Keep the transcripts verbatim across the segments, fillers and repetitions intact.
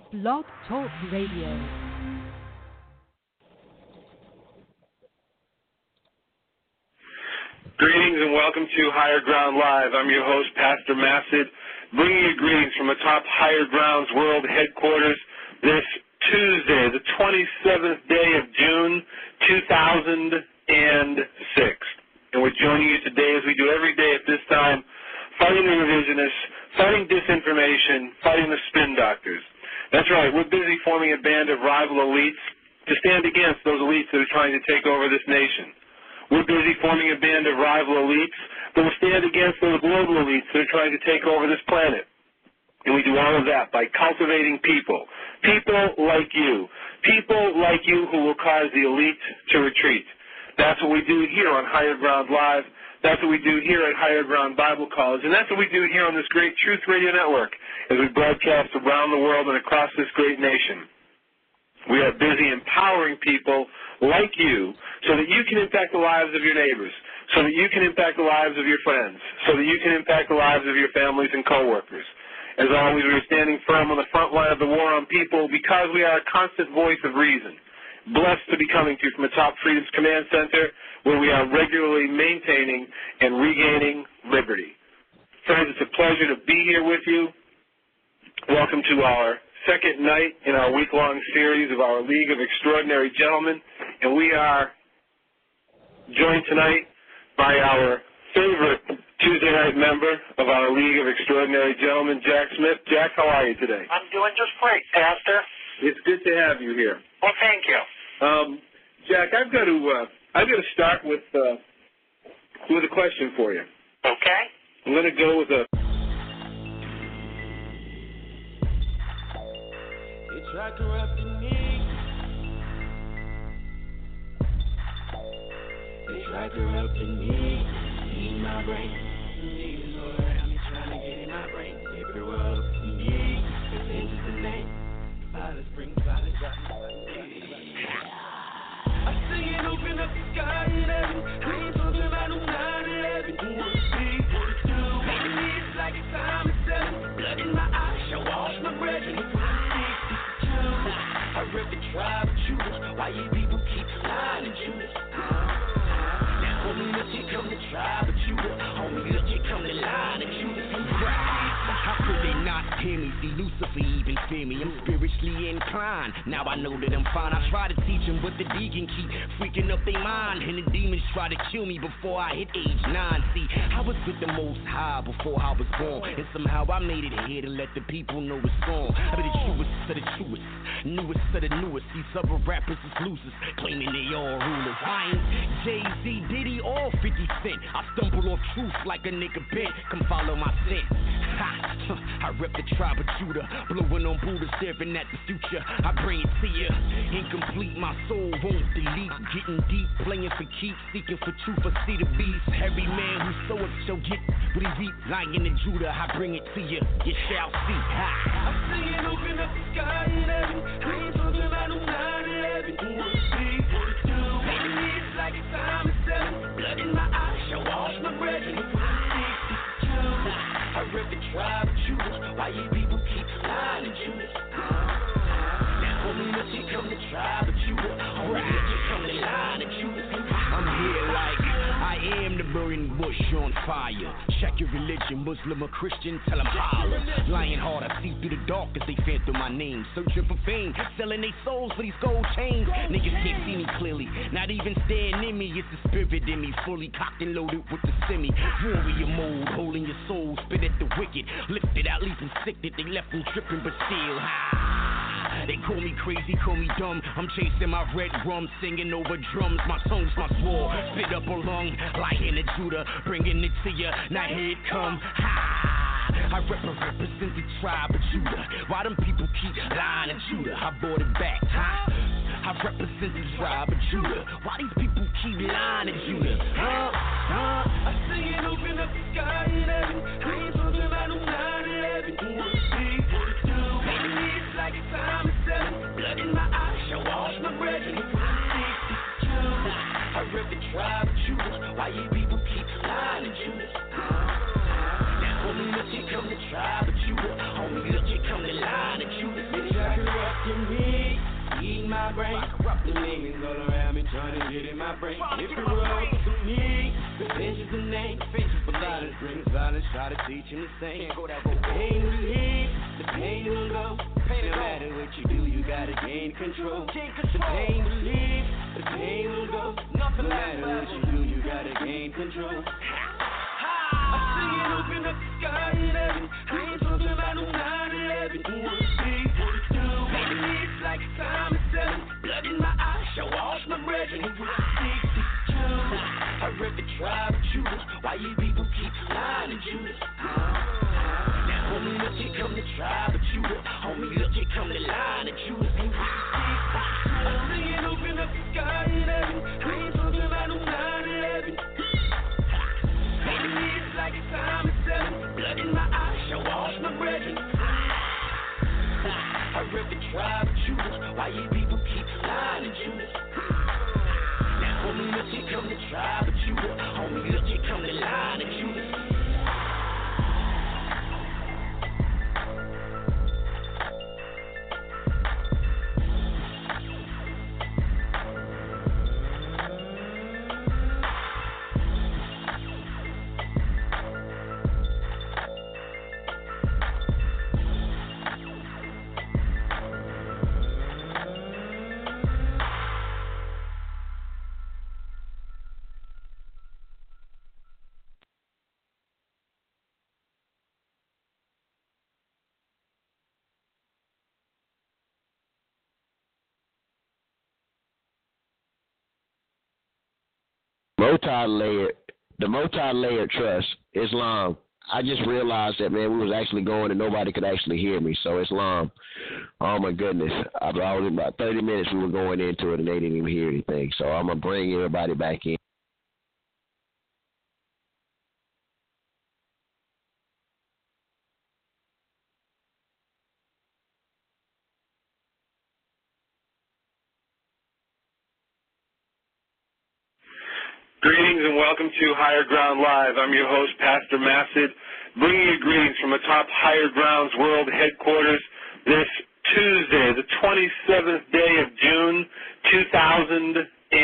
Blog Talk Radio. Greetings and welcome to Higher Ground Live. I'm your host, Pastor Massid, bringing you greetings from atop Higher Ground's World Headquarters this Tuesday, the twenty-seventh day of June, two thousand six. And we're joining you today, as we do every day at this time, fighting the revisionists, fighting disinformation, fighting the spin doctors. That's right, we're busy forming a band of rival elites to stand against those elites that are trying to take over this nation. We're busy forming a band of rival elites that will stand against those global elites that are trying to take over this planet. And we do all of that by cultivating people, people like you, people like you who will cause the elite to retreat. That's what we do here on Higher Ground Live. That's what we do here at Higher Ground Bible College. And that's what we do here on this great Truth Radio Network as we broadcast around the world and across this great nation. We are busy empowering people like you so that you can impact the lives of your neighbors, so that you can impact the lives of your friends, so that you can impact the lives of your families and coworkers. As always, we are standing firm on the front line of the war on people because we are a constant voice of reason. Blessed to be coming to you from atop Freedom's Command Center, where we are regularly maintaining and regaining liberty. Friends, it's a pleasure to be here with you. Welcome to our second night in our week-long series of our League of Extraordinary Gentlemen, and we are joined tonight by our favorite Tuesday night member of our League of Extraordinary Gentlemen, Jack Smith. Jack, how are you today? I'm doing just great, Pastor. It's good to have you here. Well, thank you. Um, Jack, I've got to uh, I've got to start with uh, with a question for you. Okay. I'm going to go with a. They try corrupting me. They try corrupting me. In my brain. Niggas know around me trying to get in my brain. They corrupt me. It's just the name. Violence brings violence. I sing it, open up the sky and heaven. I ain't talking about no nine eleven. Do what it be, what it do. Baby, it's like it's time to seven. Blood in my eyes, show wash my breath. And it's sixty-two. I rep the tribe of Judas. Why you people keep lying to Judas? Now, homie, look, here come the tribe of Judah. Homie, look, here come the line of Judas. How could they not hear me? See, Lucifer even fear me. I'm spiritually inclined. Now I know that I'm fine. I try to teach them, but the deacon keep freaking up their mind. And the demons try to kill me before I hit age nine. See, I was with the Most High before I was born. And somehow I made it here to let the people know the song. I be the truest of the truest, newest of the newest. These other rappers is losers, claiming they all rulers. I ain't Jay-Z, Diddy, or fifty Cent. I stumble off truth like a nigga bent. Come follow my scent. Ha! I rep the tribe of Judah, blowing on Buddha, staring at the future. I bring it to you, incomplete. My soul won't delete. Getting deep, playing for keeps, seeking for truth. I see the beast. Every man who soweth shall get what he reap. Lion in Judah, I bring it to you. You shall see. Ha! I sing it, open up the sky and heaven. I ain't talking about no nine eleven. Do what it be, what it do. Baby, it's like it's time to seven. Blood in my eyes, shall wash my breath. And it's I rep the tribe of Judas. Why you people keep lying to Judas? Now, homie, look, here come the tribe of Judah. Homie, look, here come the line of Judas. I'm here like I am the burning bush on fire. Check your religion, Muslim or Christian, tell them holler. Lying hard, I see through the dark as they fan through my name. Searching for fame, selling their souls for these gold chains. Niggas can't see me clearly, not even staring in me. It's the spirit in me, fully cocked and loaded with the semi. Warrior mode, holding your soul, spit at the wicked. Lifted out, leaping sick that they left them tripping, but still high. They call me crazy, call me dumb. I'm chasing my red rum, singing over drums. My tongue's my sword, spit up a lung. Lion of Judah, bringing it to ya. Now here it come. Ha! I rep- represent the tribe of Judah. Why them people keep lying to Judah? I brought it back, huh? I represent the tribe of Judah. Why these people keep lying to Judah? Huh? Huh? I sing it, open up the sky and heaven. I ain't talking about no nine eleven. Do what it be, what it do. Baby, it's like it's time to seven. Blood in my eyes, shall wash my breath. And it's sixty-two. I rep the tribe of Judah. Why you people keep lying to Judah? Now, homie, look, here come the tribe of Judah. Homie, look, here come the line of Judah. trying to get in my brain. If you rub to me, the bench is the name. For violence, bring violence, try to teach him the same. The pain will leave, the pain will go. No matter what you do, you gotta gain control. The pain will leave, the pain will go. No matter what you do, you gotta gain control. I see it open up the sky and heaven. I ain't talking about no nine eleven. Who would see what it do? Maybe it's like time is seven. Blood in my eyes, show off my brethren. Who would see this true? I read the tribe of Judas. Why you people keep lying to Judas? Now, homie, look, here come the tribe of Judah. Homie, look, here come the line of Judas. Who would see? I see it open up the sky and heaven. I ain't talking about no nine eleven. Maybe it's like it's time is seven. Blood in my eyes, show off my brethren. I rep the tribe of Judas. Why you people keep lying to Judas? Now, homie, look, here come the tribe of Judah. Homie, look, here come the line of Judas. Multi-layered, the multi-layered trust, Islam. I just realized that, man, we was actually going and nobody could actually hear me. So Islam, oh my goodness, I was in about thirty minutes we were going into it and they didn't even hear anything. So I'm gonna bring everybody back in. Greetings and welcome to Higher Ground Live. I'm your host, Pastor Massid, bringing you greetings from atop Higher Grounds World Headquarters this Tuesday, the twenty-seventh day of June, two thousand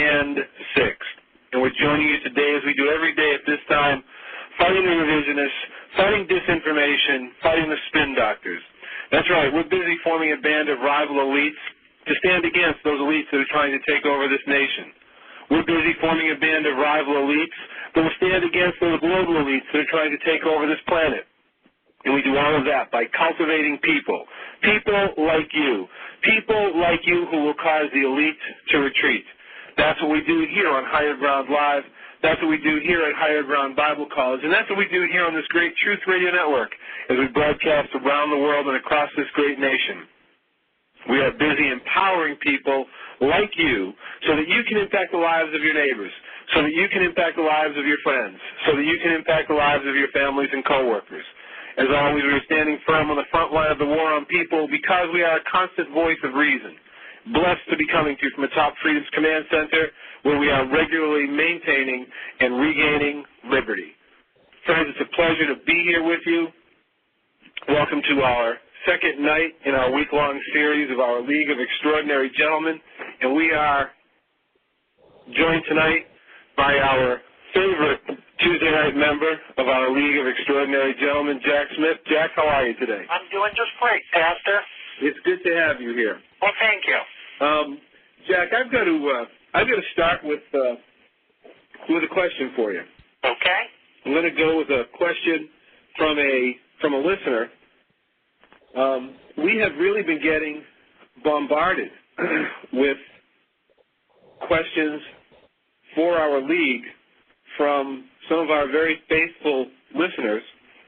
six. And we're joining you today, as we do every day at this time, fighting the revisionists, fighting disinformation, fighting the spin doctors. That's right, we're busy forming a band of rival elites to stand against those elites that are trying to take over this nation. We're busy forming a band of rival elites that will stand against those global elites that are trying to take over this planet. And we do all of that by cultivating people, people like you, people like you who will cause the elite to retreat. That's what we do here on Higher Ground Live. That's what we do here at Higher Ground Bible College. And that's what we do here on this great Truth Radio Network as we broadcast around the world and across this great nation. We are busy empowering people like you so that you can impact the lives of your neighbors, so that you can impact the lives of your friends, so that you can impact the lives of your families and coworkers. As always, we are standing firm on the front line of the war on people because we are a constant voice of reason. Blessed to be coming to you from atop Freedom's Command Center, where we are regularly maintaining and regaining liberty. Friends, it's a pleasure to be here with you. Welcome to our second night in our week-long series of our League of Extraordinary Gentlemen, and we are joined tonight by our favorite Tuesday night member of our League of Extraordinary Gentlemen, Jack Smith. Jack, how are you today? I'm doing just great, Pastor. It's good to have you here. Well, thank you. Um, Jack, I've got to uh, I've got to start with uh, with a question for you. Okay. I'm going to go with a question from a from a listener. Um, we have really been getting bombarded with questions for our league from some of our very faithful listeners.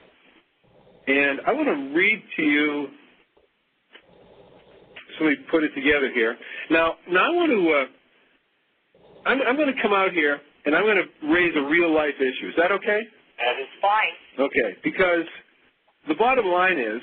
And I want to read to you, so we put it together here. Now, now I want to, uh, I'm, I'm going to come out here and I'm going to raise a real life issue. Is that okay? That is fine. Okay, because the bottom line is,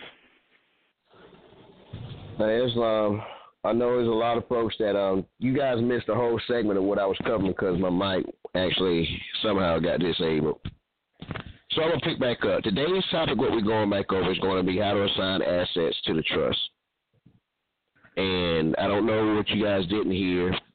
Hey, Islam, I know there's a lot of folks that um, you guys missed the whole segment of what I was covering because my mic actually somehow got disabled. So I'm going to pick back up. Today's topic, what we're going back over, is going to be how to assign assets to the trust. And I don't know what you guys didn't hear,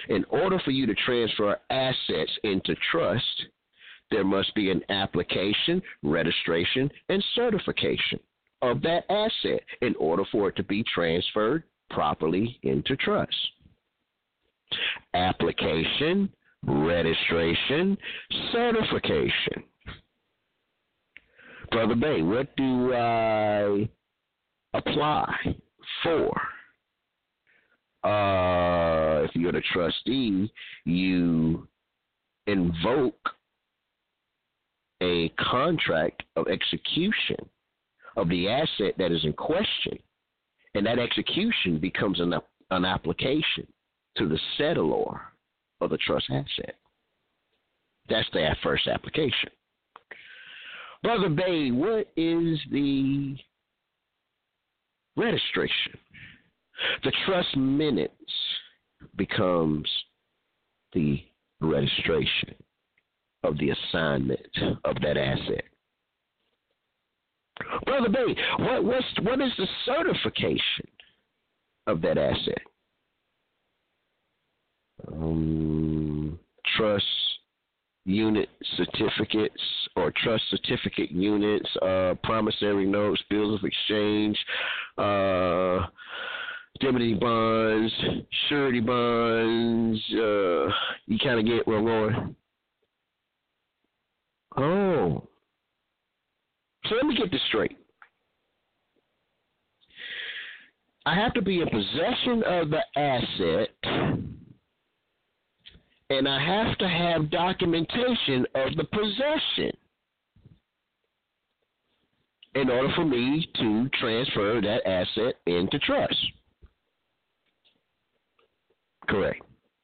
In order for you to transfer assets into trust, there must be an application, registration, and certification of that asset in order for it to be transferred properly into trust. Application, registration, certification. Brother Bay, what do I apply for? Uh, if you're the trustee, you invoke a contract of execution of the asset that is in question, and that execution becomes an, an application to the settlor of the trust asset. That's the first application. Brother Bay, what is the registration? The trust minutes becomes the registration of the assignment of that asset. Brother Bay, what what's, what is the certification of that asset? Um, trust unit certificates or trust certificate units, uh, promissory notes, bills of exchange, uh, indemnity bonds, surety bonds. Uh, you kind of get where I'm going. Oh. So let me get this straight. I have to be in possession of the asset, and I have to have documentation of the possession in order for me to transfer that asset into trust. Correct.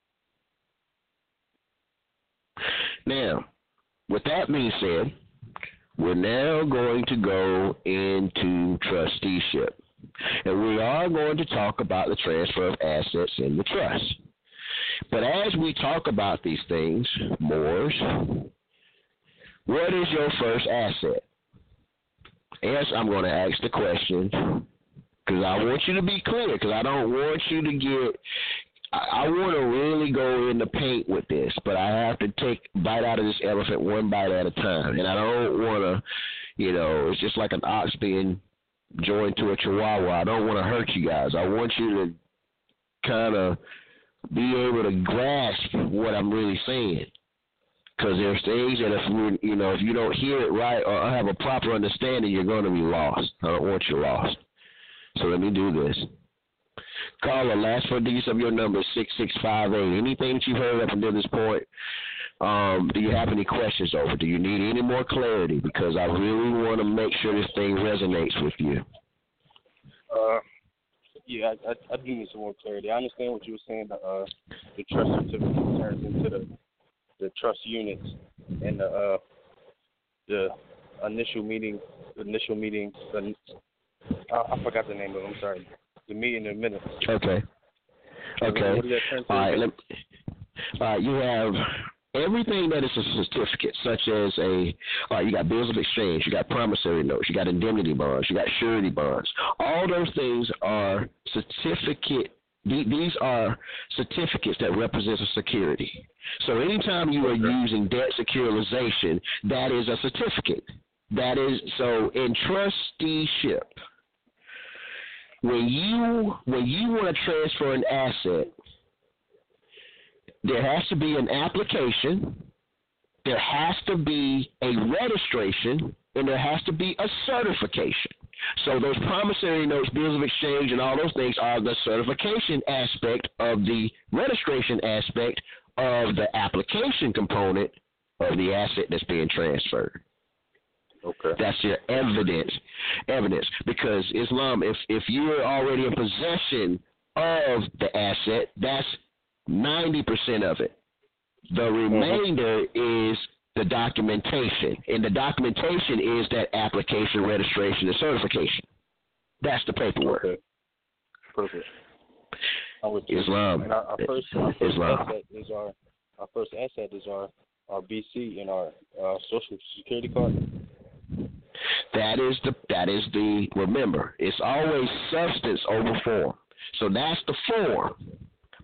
Now, with that being said, we're now going to go into trusteeship, and we are going to talk about the transfer of assets in the trust. But as we talk about these things, Moors, what is your first asset? Yes, I'm going to ask the question because I want you to be clear, because I don't want you to get I want to really go in the paint with this, but I have to take a bite out of this elephant one bite at a time. And I don't want to, you know, it's just like an ox being joined to a chihuahua. I don't want to hurt you guys. I want you to kind of be able to grasp what I'm really saying. Because there's things that if you, you know, if you don't hear it right or have a proper understanding, you're going to be lost. I don't want you lost. So let me do this. Caller, last four digits of your number is six six five eight. Anything that you've heard up until this point, um, do you have any questions over? Do you need any more clarity? Because I really want to make sure this thing resonates with you. Uh, yeah, I, I, I do need some more clarity. I understand what you were saying. The, uh, the trust certificate turns into the the trust units and the uh, the initial meeting, the initial meeting. The, uh, I forgot the name of it. I'm sorry. The meeting in a minute. Okay. Okay. All right. Let, all right. You have everything that is a certificate, such as a, all right, you got bills of exchange, you got promissory notes, you got indemnity bonds, you got surety bonds. All those things are certificate. These are certificates that represent a security. So anytime you are using debt securitization, that is a certificate. That is, so in trusteeship, When you when you want to transfer an asset, there has to be an application, there has to be a registration, and there has to be a certification. So those promissory notes, bills of exchange, and all those things are the certification aspect of the registration aspect of the application component of the asset that's being transferred. Okay. That's your evidence, evidence. Because Islam, if if you're already in possession of the asset, that's ninety percent of it. The remainder mm-hmm. is the documentation, and the documentation is that application, registration, and certification. That's the paperwork. Okay. Perfect. Islam. And our, our first, our first Islam. asset is our our first asset is our our B C and our uh, social security card. That is the that is the remember, it's always substance over form. So that's the form.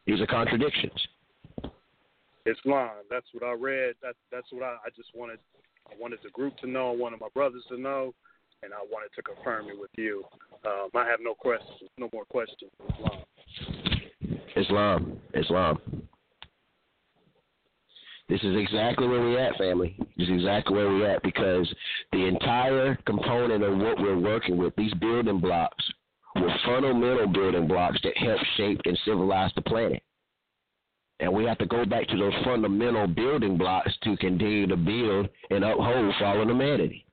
These are contradictions. Islam. That's what I read. That, that's what I, I just wanted. I wanted the group to know. I wanted my brothers to know, and I wanted to confirm it with you. Um, I have no questions. No more questions. Islam. Islam. Islam. This is exactly where we're at, family. This is exactly where we're at, because the entire component of what we're working with, these building blocks, were fundamental building blocks that help shape and civilize the planet. And we have to go back to those fundamental building blocks to continue to build and uphold fallen humanity.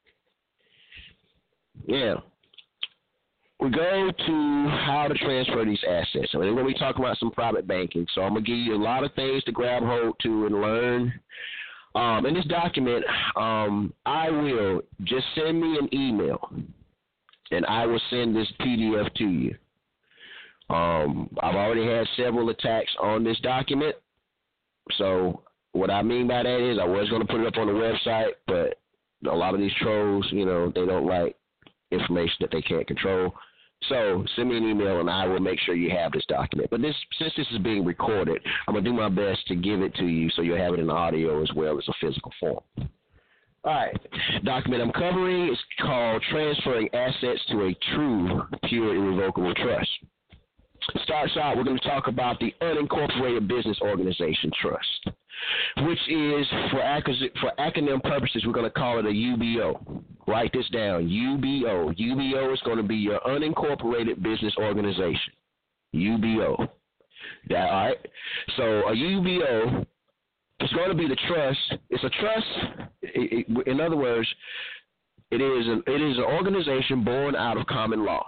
Yeah. We go to how to transfer these assets. I mean, we're going to be talking about some private banking. So I'm going to give you a lot of things to grab hold to and learn. Um, in this document, um, I will just send me an email, and I will send this P D F to you. Um, I've already had several attacks on this document. So what I mean by that is I was going to put it up on the website, but a lot of these trolls, you know, they don't like information that they can't control. So send me an email, and I will make sure you have this document. But this, since this is being recorded, I'm going to do my best to give it to you so you'll have it in audio as well as a physical form. All right. Document I'm covering is called Transferring Assets to a True, Pure, Irrevocable Trust. Starts out, we're going to talk about the Unincorporated Business Organization Trust, which is, for, ac- for acronym purposes, we're going to call it a U B O. Write this down, U B O. U B O is going to be your Unincorporated Business Organization, U B O. That, all right? So a U B O is going to be the trust. It's a trust. It, it, in other words, it is an, it is an organization born out of common law.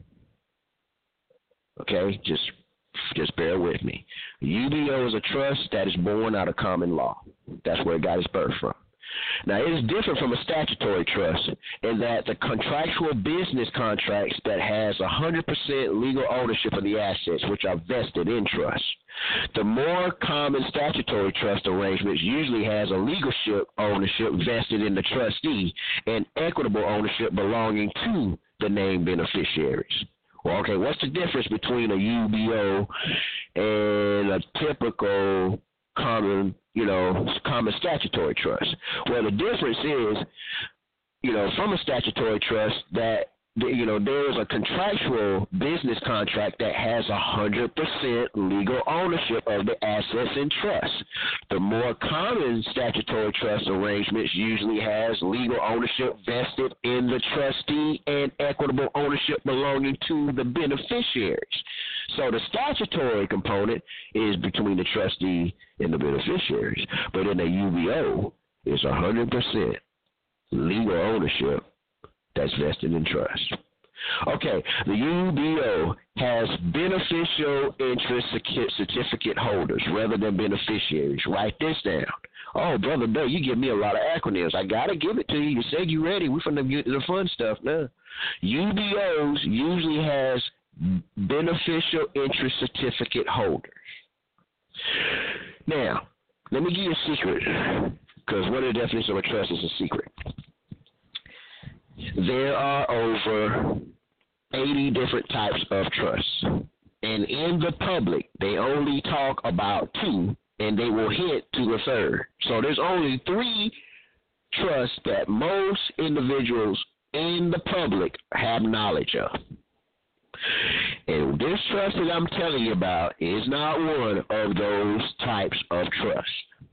Okay, just just bear with me. U B O is a trust that is born out of common law. That's where it got its birth from. Now, it is different from a statutory trust in that the contractual business contracts that has one hundred percent legal ownership of the assets, which are vested in trust. The more common statutory trust arrangements usually has a legalship ownership vested in the trustee and equitable ownership belonging to the named beneficiaries. Well, okay, what's the difference between a U B O and a typical common, you know, common statutory trust? Well, the difference is, you know, from a statutory trust that, you know, there is a contractual business contract that has one hundred percent legal ownership of the assets in trust. The more common statutory trust arrangements usually has legal ownership vested in the trustee and equitable ownership belonging to the beneficiaries. So the statutory component is between the trustee and the beneficiaries, but in the U B O, it's one hundred percent legal ownership that's vested in trust. Okay, the U B O has beneficial interest certificate holders rather than beneficiaries. Write this down. Oh, Brother Bill, you give me a lot of acronyms. I got to give it to you. You said you ready. We're going to get to the fun stuff now. U B Os usually has beneficial interest certificate holders. Now, let me give you a secret, because one of the definitions of a trust is a secret. There are over eighty different types of trusts. And in the public, they only talk about two, and they will hint to the third. So there's only three trusts that most individuals in the public have knowledge of. And this trust that I'm telling you about is not one of those types of trusts.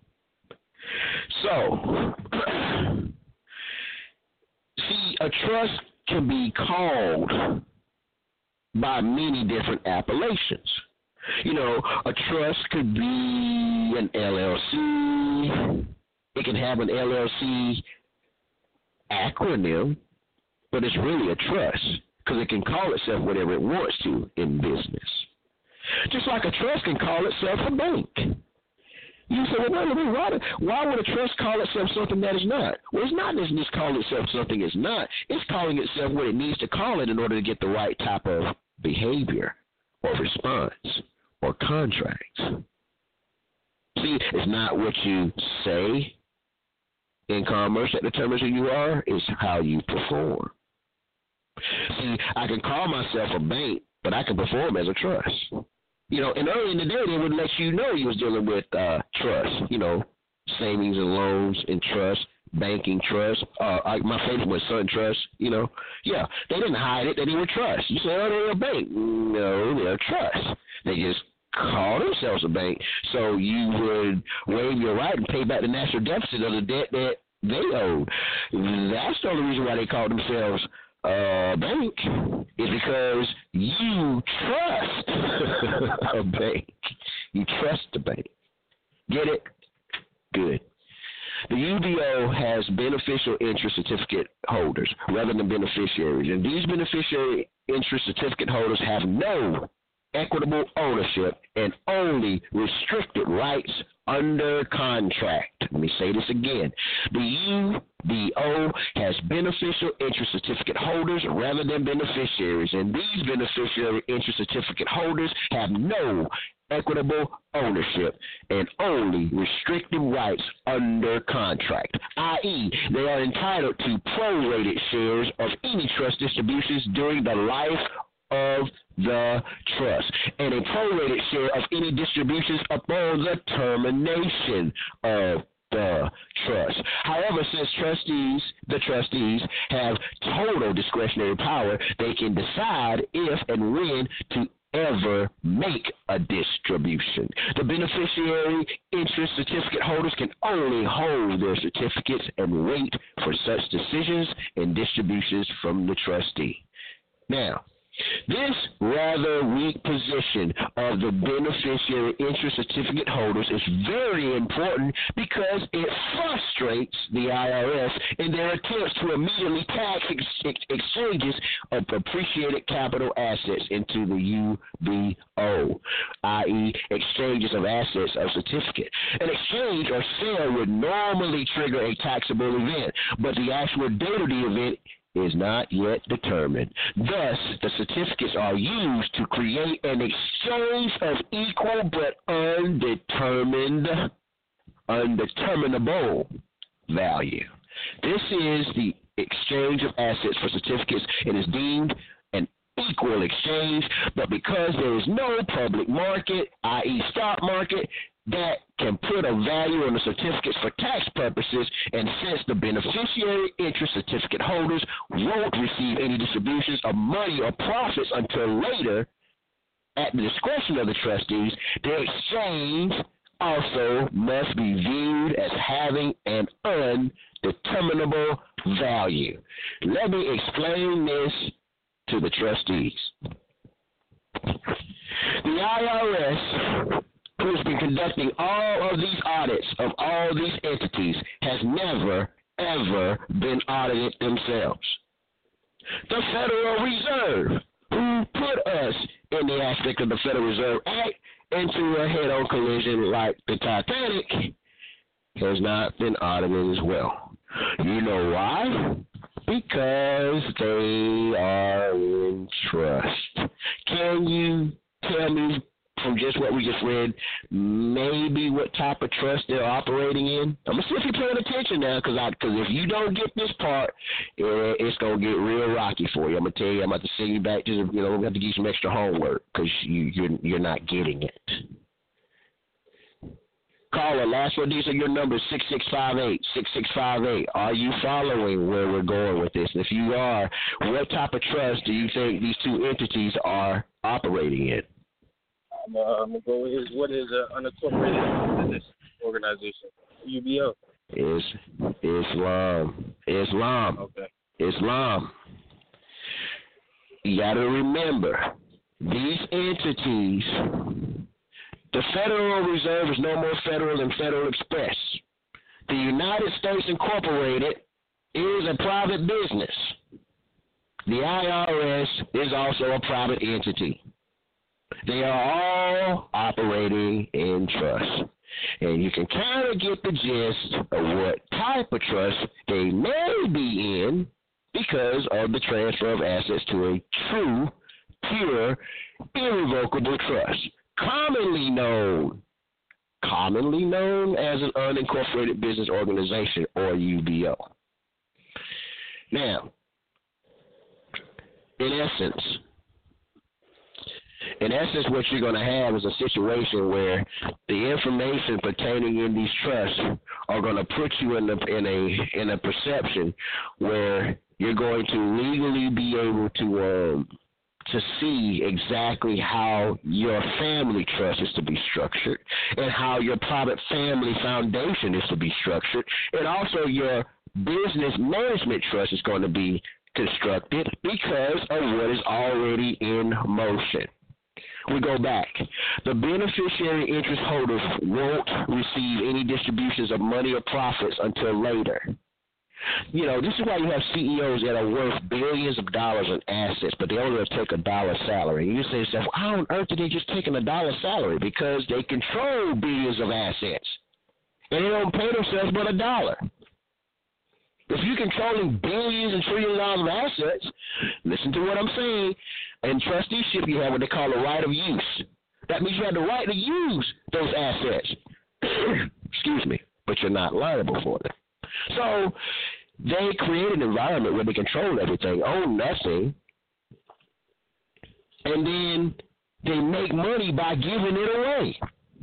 So, see, a trust can be called by many different appellations. You know, a trust could be an L L C. It can have an L L C acronym, but it's really a trust because it can call itself whatever it wants to in business. Just like a trust can call itself a bank. You say, well, wait a minute, why, why would a trust call itself something that is not? Well, it's not just calling itself something it's not. It's calling itself what it needs to call it in order to get the right type of behavior or response or contracts. See, it's not what you say in commerce that determines who you are. It's how you perform. See, I can call myself a bank, but I can perform as a trust. You know, and early in the day, they would let you know you was dealing with uh, trust, you know, savings and loans and trust, banking trust. Uh, like my favorite was Sun Trust, you know. Yeah, they didn't hide it that they were trust. You say, oh, they're a bank. No, they're trust. They just call themselves a bank. So you would waive your right and pay back the national deficit of the debt that they owed. That's the only reason why they call themselves a bank, is because you trust a bank. You trust the bank. Get it? Good. The U B O has beneficial interest certificate holders rather than beneficiaries, and these beneficiary interest certificate holders have no equitable ownership and only restricted rights under contract. Let me say this again. The U B O has beneficial interest certificate holders rather than beneficiaries, and these beneficiary interest certificate holders have no equitable ownership and only restricted rights under contract, that is, they are entitled to prorated shares of any trust distributions during the life of the trust, and a prorated share of any distributions upon the termination of the trust. However, since trustees, the trustees have total discretionary power, they can decide if and when to ever make a distribution. The beneficiary interest certificate holders can only hold their certificates and wait for such decisions and distributions from the trustee. Now, this rather weak position of the beneficiary interest certificate holders is very important because it frustrates the I R S in their attempts to immediately tax ex- exchanges of appreciated capital assets into the U B O, that is exchanges of assets of certificate. An exchange or sale would normally trigger a taxable event, but the actual date of the event is not yet determined. Thus, the certificates are used to create an exchange of equal but undetermined, undeterminable value. This is the exchange of assets for certificates. It is deemed an equal exchange, but because there is no public market, that is stock market, that can put a value on the certificates for tax purposes, and since the beneficiary interest certificate holders won't receive any distributions of money or profits until later at the discretion of the trustees, the exchange also must be viewed as having an undeterminable value. Let me explain this to the trustees. The I R S, who's been conducting all of these audits of all these entities, has never, ever been audited themselves. The Federal Reserve, who put us in the aspect of the Federal Reserve Act into a head-on collision like the Titanic, has not been audited as well. You know why? Because they are in trust. Can you tell me, from just what we just read, maybe what type of trust they're operating in? I'm going to see if you're paying attention now, because because if you don't get this part, it, it's going to get real rocky for you. I'm going to tell you, I'm about to send you back to, the, you know, we have to give you some extra homework, because you, you're, you're not getting it. Caller, last one, these are your numbers, six six five eight, six six five eight. Are you following where we're going with this? And if you are, what type of trust do you think these two entities are operating in? I'm, uh, I'm going to go with his, what is an unincorporated business organization, U B O. Is Islam. Islam. Okay. Islam. You got to remember, these entities, the Federal Reserve is no more federal than Federal Express. The United States Incorporated is a private business. The I R S is also a private entity. They are all operating in trust. And you can kind of get the gist of what type of trust they may be in because of the transfer of assets to a true, pure, irrevocable trust, commonly known, commonly known as an unincorporated business organization, or U B O. Now, in essence, In essence, what you're going to have is a situation where the information pertaining in these trusts are going to put you in, the, in a in a perception where you're going to legally be able to um, to see exactly how your family trust is to be structured and how your private family foundation is to be structured, and also your business management trust is going to be constructed because of what is already in motion. We go back. The beneficiary interest holders won't receive any distributions of money or profits until later. You know, this is why you have C E Os that are worth billions of dollars in assets, but they only take a dollar salary. And you say to yourself, well, how on earth are they just taking a dollar salary? Because they control billions of assets, and they don't pay themselves but a dollar. If you're controlling billions and trillions of dollars of assets, listen to what I'm saying. In trusteeship, you have what they call a right of use. That means you have the right to use those assets. Excuse me, but you're not liable for them. So they create an environment where they control everything, own nothing, and then they make money by giving it away.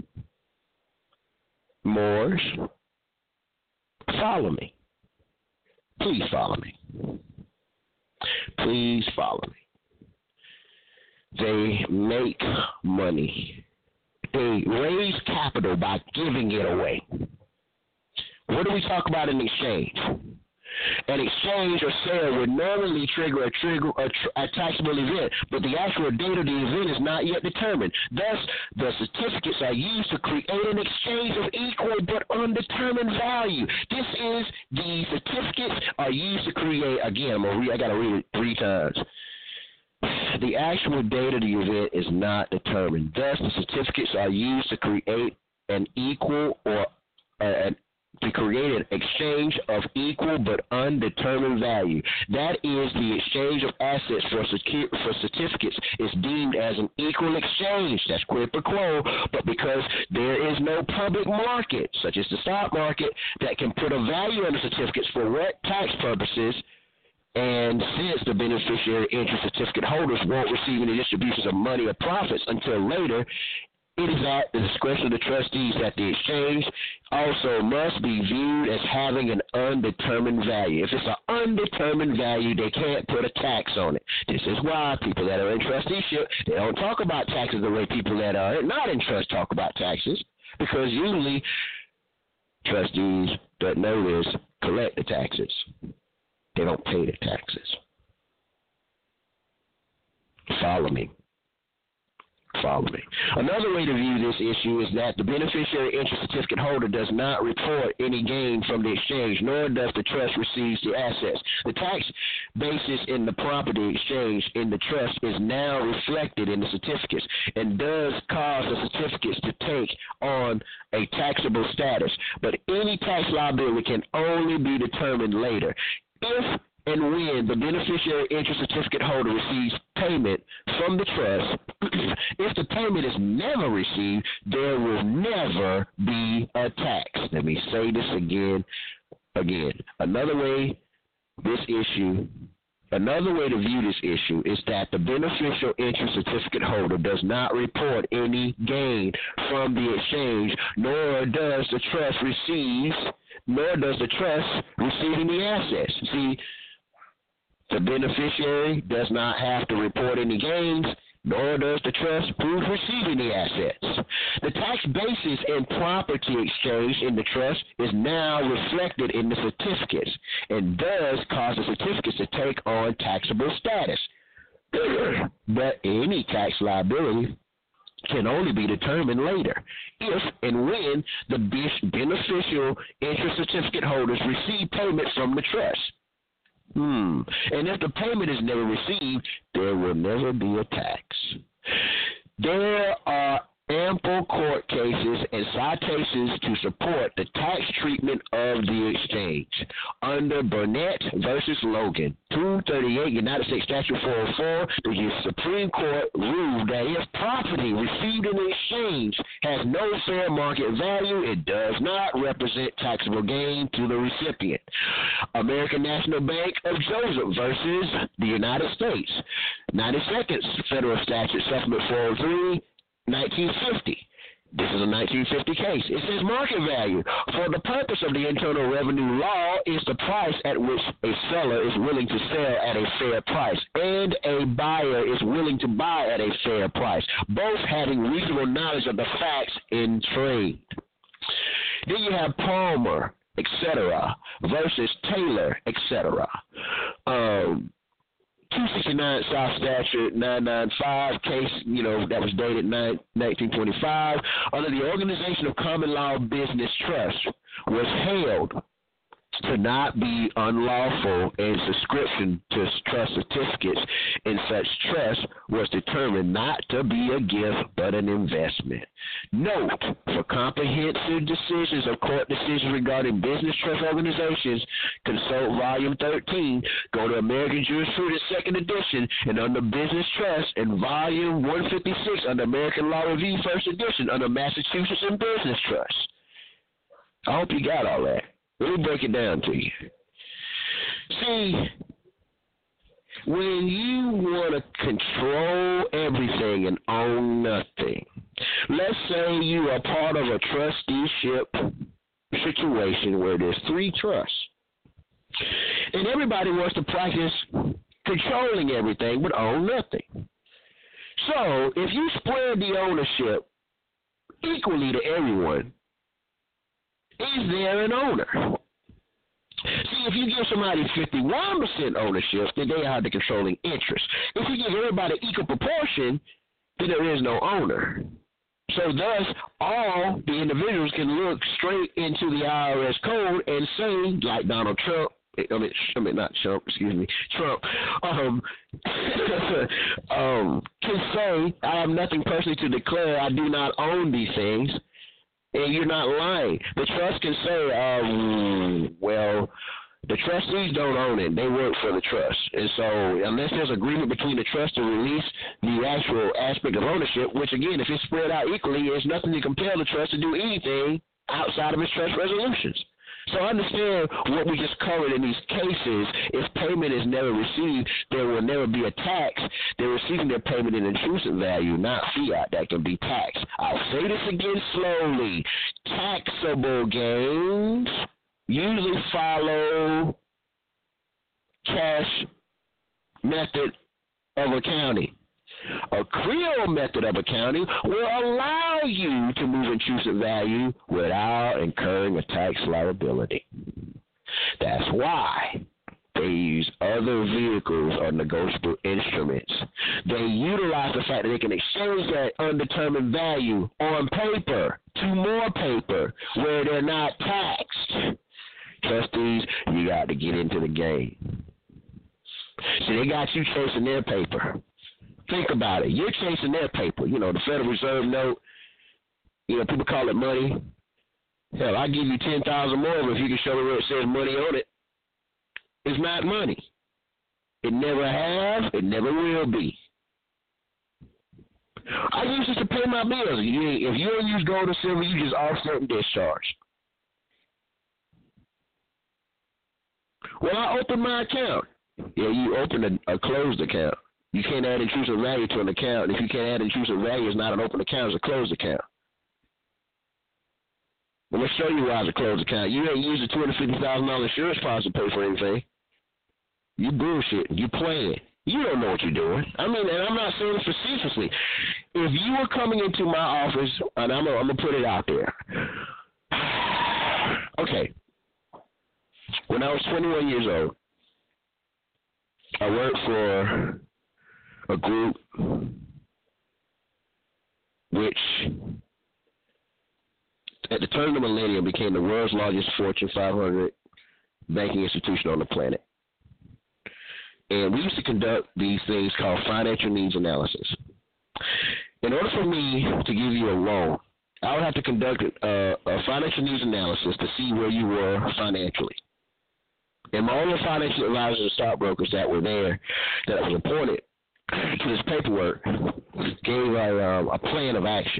Moors, follow me. Please follow me. Please follow me. They make money. They raise capital by giving it away. What do we talk about in exchange? An exchange or sale would normally trigger a trigger a, tr- a taxable event, but the actual date of the event is not yet determined. Thus, the certificates are used to create an exchange of equal but undetermined value. This is the certificates are used to create. Again, I'm gonna read, I got to read it three times. The actual date of the event is not determined. Thus, the certificates are used to create an equal or uh, an to create an exchange of equal but undetermined value. That is, the exchange of assets for, secu- for certificates is deemed as an equal exchange. That's quid pro quo, but because there is no public market, such as the stock market, that can put a value on the certificates for what tax purposes, and since the beneficiary interest certificate holders won't receive any distributions of money or profits until later, it is at the discretion of the trustees that the exchange also must be viewed as having an undetermined value. If it's an undetermined value, they can't put a tax on it. This is why people that are in trusteeship, they don't talk about taxes the way people that are not in trust talk about taxes, because usually trustees that know this collect the taxes. They don't pay the taxes. Follow me. Follow me. Another way to view this issue is that the beneficiary interest certificate holder does not report any gain from the exchange, nor does the trust receive the assets. The tax basis in the property exchange in the trust is now reflected in the certificates and does cause the certificates to take on a taxable status. But any tax liability can only be determined later. If and when the beneficiary interest certificate holder receives payment from the trust, if the payment is never received, there will never be a tax. Let me say this again. Again, another way this issue, another way to view this issue is that the beneficial interest certificate holder does not report any gain from the exchange, nor does the trust receive, nor does the trust receive any assets. See, the beneficiary does not have to report any gains, nor does the trust prove receiving the assets. The tax basis in property exchange in the trust is now reflected in the certificates and does cause the certificates to take on taxable status. But any tax liability can only be determined later if and when the beneficial interest certificate holders receive payment from the trust. Hmm. And if the payment is never received, there will never be a tax. There are ample court cases and citations to support the tax treatment of the exchange. Under Burnett versus Logan, two thirty-eight United States Statute four oh four, the Supreme Court ruled that if property received in exchange has no fair market value, it does not represent taxable gain to the recipient. American National Bank of Joseph versus the United States, ninety-second Federal Statute, Supplement four oh three, nineteen fifty. This is a nineteen fifty case. It says market value for the purpose of the Internal Revenue Law is the price at which a seller is willing to sell at a fair price and a buyer is willing to buy at a fair price, both having reasonable knowledge of the facts in trade. Then you have Palmer, et cetera, versus Taylor, et cetera. Um, two sixty-nine South Statute nine ninety-five case, you know, that was dated nineteen twenty-five, under the Organization of Common Law Business Trust, was held to not be unlawful, and subscription to trust certificates in such trust was determined not to be a gift but an investment. Note, for comprehensive decisions or court decisions regarding business trust organizations, consult Volume thirteen, go to American Jurisprudence second edition, and under Business Trust, and Volume one fifty-six under American Law Review first edition under Massachusetts and Business Trust. I hope you got all that. Let me break it down to you. See, when you want to control everything and own nothing, let's say you are part of a trusteeship situation where there's three trusts, and everybody wants to practice controlling everything but own nothing. So if you spread the ownership equally to everyone, is there an owner? See, if you give somebody fifty-one percent ownership, then they are the controlling interest. If you give everybody equal proportion, then there is no owner. So thus, all the individuals can look straight into the I R S code and say, like Donald Trump, I mean, I mean not Trump, excuse me, Trump, um, um, can say, I have nothing personally to declare, I do not own these things. And you're not lying. The trust can say, um, well, the trustees don't own it. They work for the trust. And so unless there's agreement between the trust to release the actual aspect of ownership, which, again, if it's spread out equally, there's nothing to compel the trust to do anything outside of its trust resolutions. So understand what we just covered in these cases. If payment is never received, there will never be a tax. They're receiving their payment in intrusive value, not fiat that can be taxed. I'll say this again slowly. Taxable gains usually follow cash method of accounting. A Creole method of accounting will allow you to move intrusive value without incurring a tax liability. That's why they use other vehicles or negotiable instruments. They utilize the fact that they can exchange that undetermined value on paper to more paper where they're not taxed. Trustees, you got to get into the game. See, they got you chasing their paper. Think about it. You're chasing their paper. You know, the Federal Reserve note, you know, people call it money. Hell, I'll give you ten thousand dollars more if you can show me where it says money on it. It's not money. It never has. It never will be. I use this to pay my bills. If you don't use gold or silver, you just offset and discharge. When I open my account, yeah, you open a, a closed account. You can't add intrusive value to an account. If you can't add intrusive value, it's not an open account, it's a closed account. Let me show you why it's a closed account. You ain't used a two hundred fifty thousand dollars insurance policy to pay for anything. You bullshit. You playing. You don't know what you're doing. I mean, and I'm not saying this facetiously. If you were coming into my office, and I'm going to put it out there. Okay. When I was twenty-one years old, I worked for a group which, at the turn of the millennium, became the world's largest Fortune five hundred banking institution on the planet. And we used to conduct these things called financial needs analysis. in order for me to give you a loan, I would have to conduct a, a financial needs analysis to see where you were financially. And all the financial advisors and stockbrokers that were there, that was appointed to this paperwork, gave a, um, a plan of action.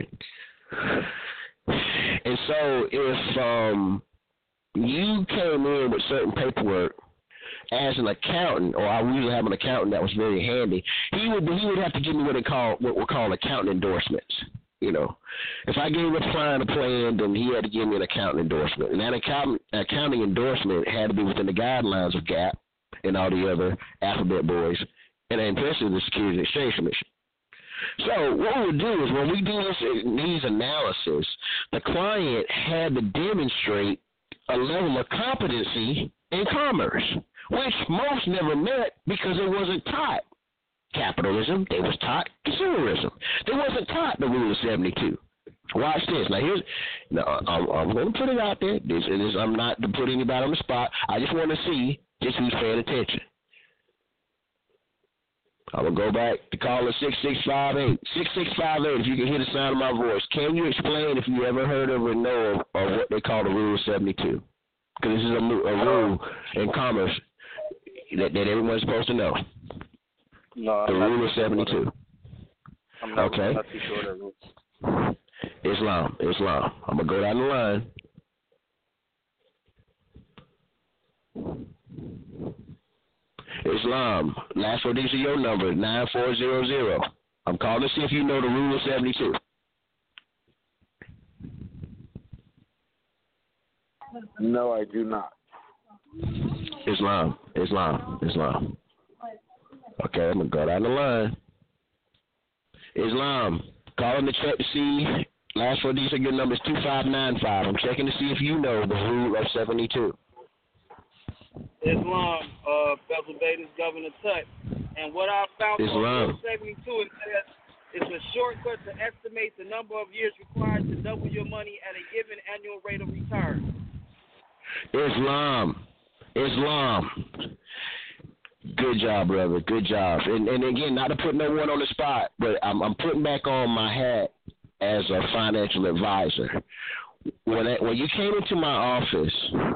And so if um, you came in with certain paperwork as an accountant, or I usually have an accountant that was very handy, he would he would have to give me what they call what we call accountant endorsements. You know, if I gave a client a plan, then he had to give me an accountant endorsement, and that account, accounting endorsement had to be within the guidelines of G A A P and all the other alphabet boys, and especially the Securities and Exchange Commission. So what we would do is when we do this needs analysis, the client had to demonstrate a level of competency in commerce, which most never met because it wasn't taught capitalism. They was taught consumerism. They wasn't taught the Rule of seventy-two. Watch this. Now here's, now I'm, I'm going to put it out there. This is I'm not to put anybody on the spot. I just want to see just who's paying attention. I'm going to go back to caller six six five eight. six six five eight, if you can hear the sound of my voice. Can you explain if you ever heard of or know of, of what they call the Rule of seventy-two? Because this is a, a rule in commerce that, that everyone's supposed to know. No, the I'm Rule of seventy-two. I'm not, okay. I'm not too sure of that rule. Islam, Islam. I'm going to go down the line. Islam, last four digits of your number, nine four zero zero. I'm calling to see if you know the Rule of seventy-two. No, I do not. Islam, Islam, Islam. Okay, I'm going to go down the line. Islam, calling to check to see, last four digits of your number is two five nine five. I'm checking to see if you know the Rule of seventy-two. Islam, uh, Pennsylvania's Governor Tut. And what I found on seventy-two is that it's a shortcut to estimate the number of years required to double your money at a given annual rate of return. Islam, Islam. Good job, brother. Good job. And, and again, not to put no one on the spot, but I'm, I'm putting back on my hat as a financial advisor. When I, when you came into my office,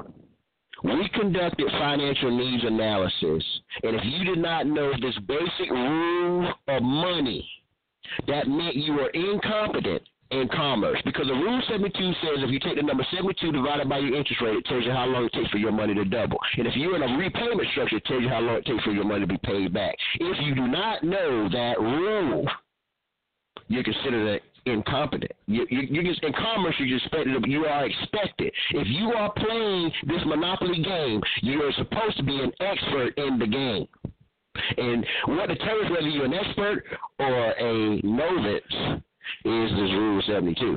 we conducted financial needs analysis, and if you did not know this basic rule of money, that meant you were incompetent in commerce, because the Rule seventy-two says if you take the number seventy-two divided by your interest rate, it tells you how long it takes for your money to double. And if you're in a repayment structure, it tells you how long it takes for your money to be paid back. If you do not know that rule, you're considered incompetent. You, you, you just, in commerce, you're expected. You are expected. If you are playing this Monopoly game, you are supposed to be an expert in the game. And what determines whether you're an expert or a novice is this Rule seventy-two.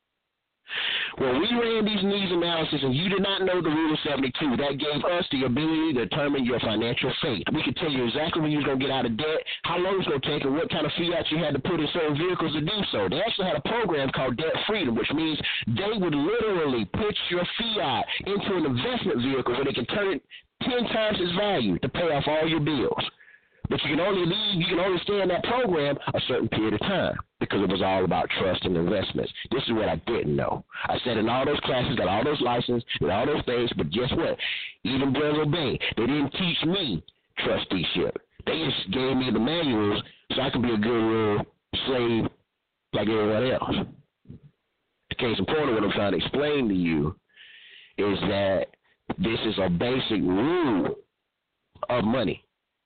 When we ran these needs analysis and you did not know the Rule of seventy-two, that gave us the ability to determine your financial fate. We could tell you exactly when you was going to get out of debt, how long it's going to take, and what kind of fiat you had to put in certain vehicles to do so. They actually had a program called Debt Freedom, which means they would literally put your fiat into an investment vehicle where they can turn it ten times its value to pay off all your bills. But you can only leave, you can only stay in that program a certain period of time because it was all about trust and investments. This is what I didn't know. I sat in all those classes, got all those licenses, did all those things, but guess what? Even Brother Bay, they didn't teach me trusteeship. They just gave me the manuals so I could be a good real slave like everyone else. The case in point of what I'm trying to explain to you is that this is a basic rule of money.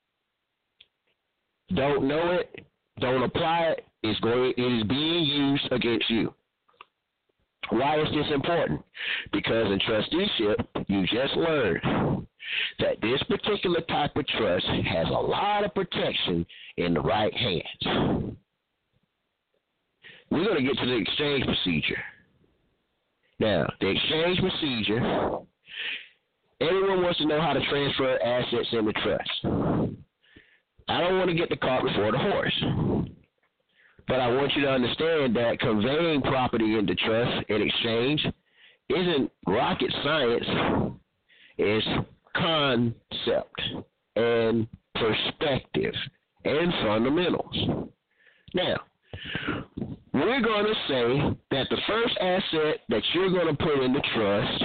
Don't know it, don't apply it, it's going, it is being used against you. Why is this important? Because in trusteeship, you just learned that this particular type of trust has a lot of protection in the right hands. We're going to get to the exchange procedure. Now, the exchange procedure, everyone wants to know how to transfer assets in the trust. I don't want to get the cart before the horse, but I want you to understand that conveying property into trust in exchange isn't rocket science. It's concept and perspective and fundamentals. Now, we're going to say that the first asset that you're going to put in the trust,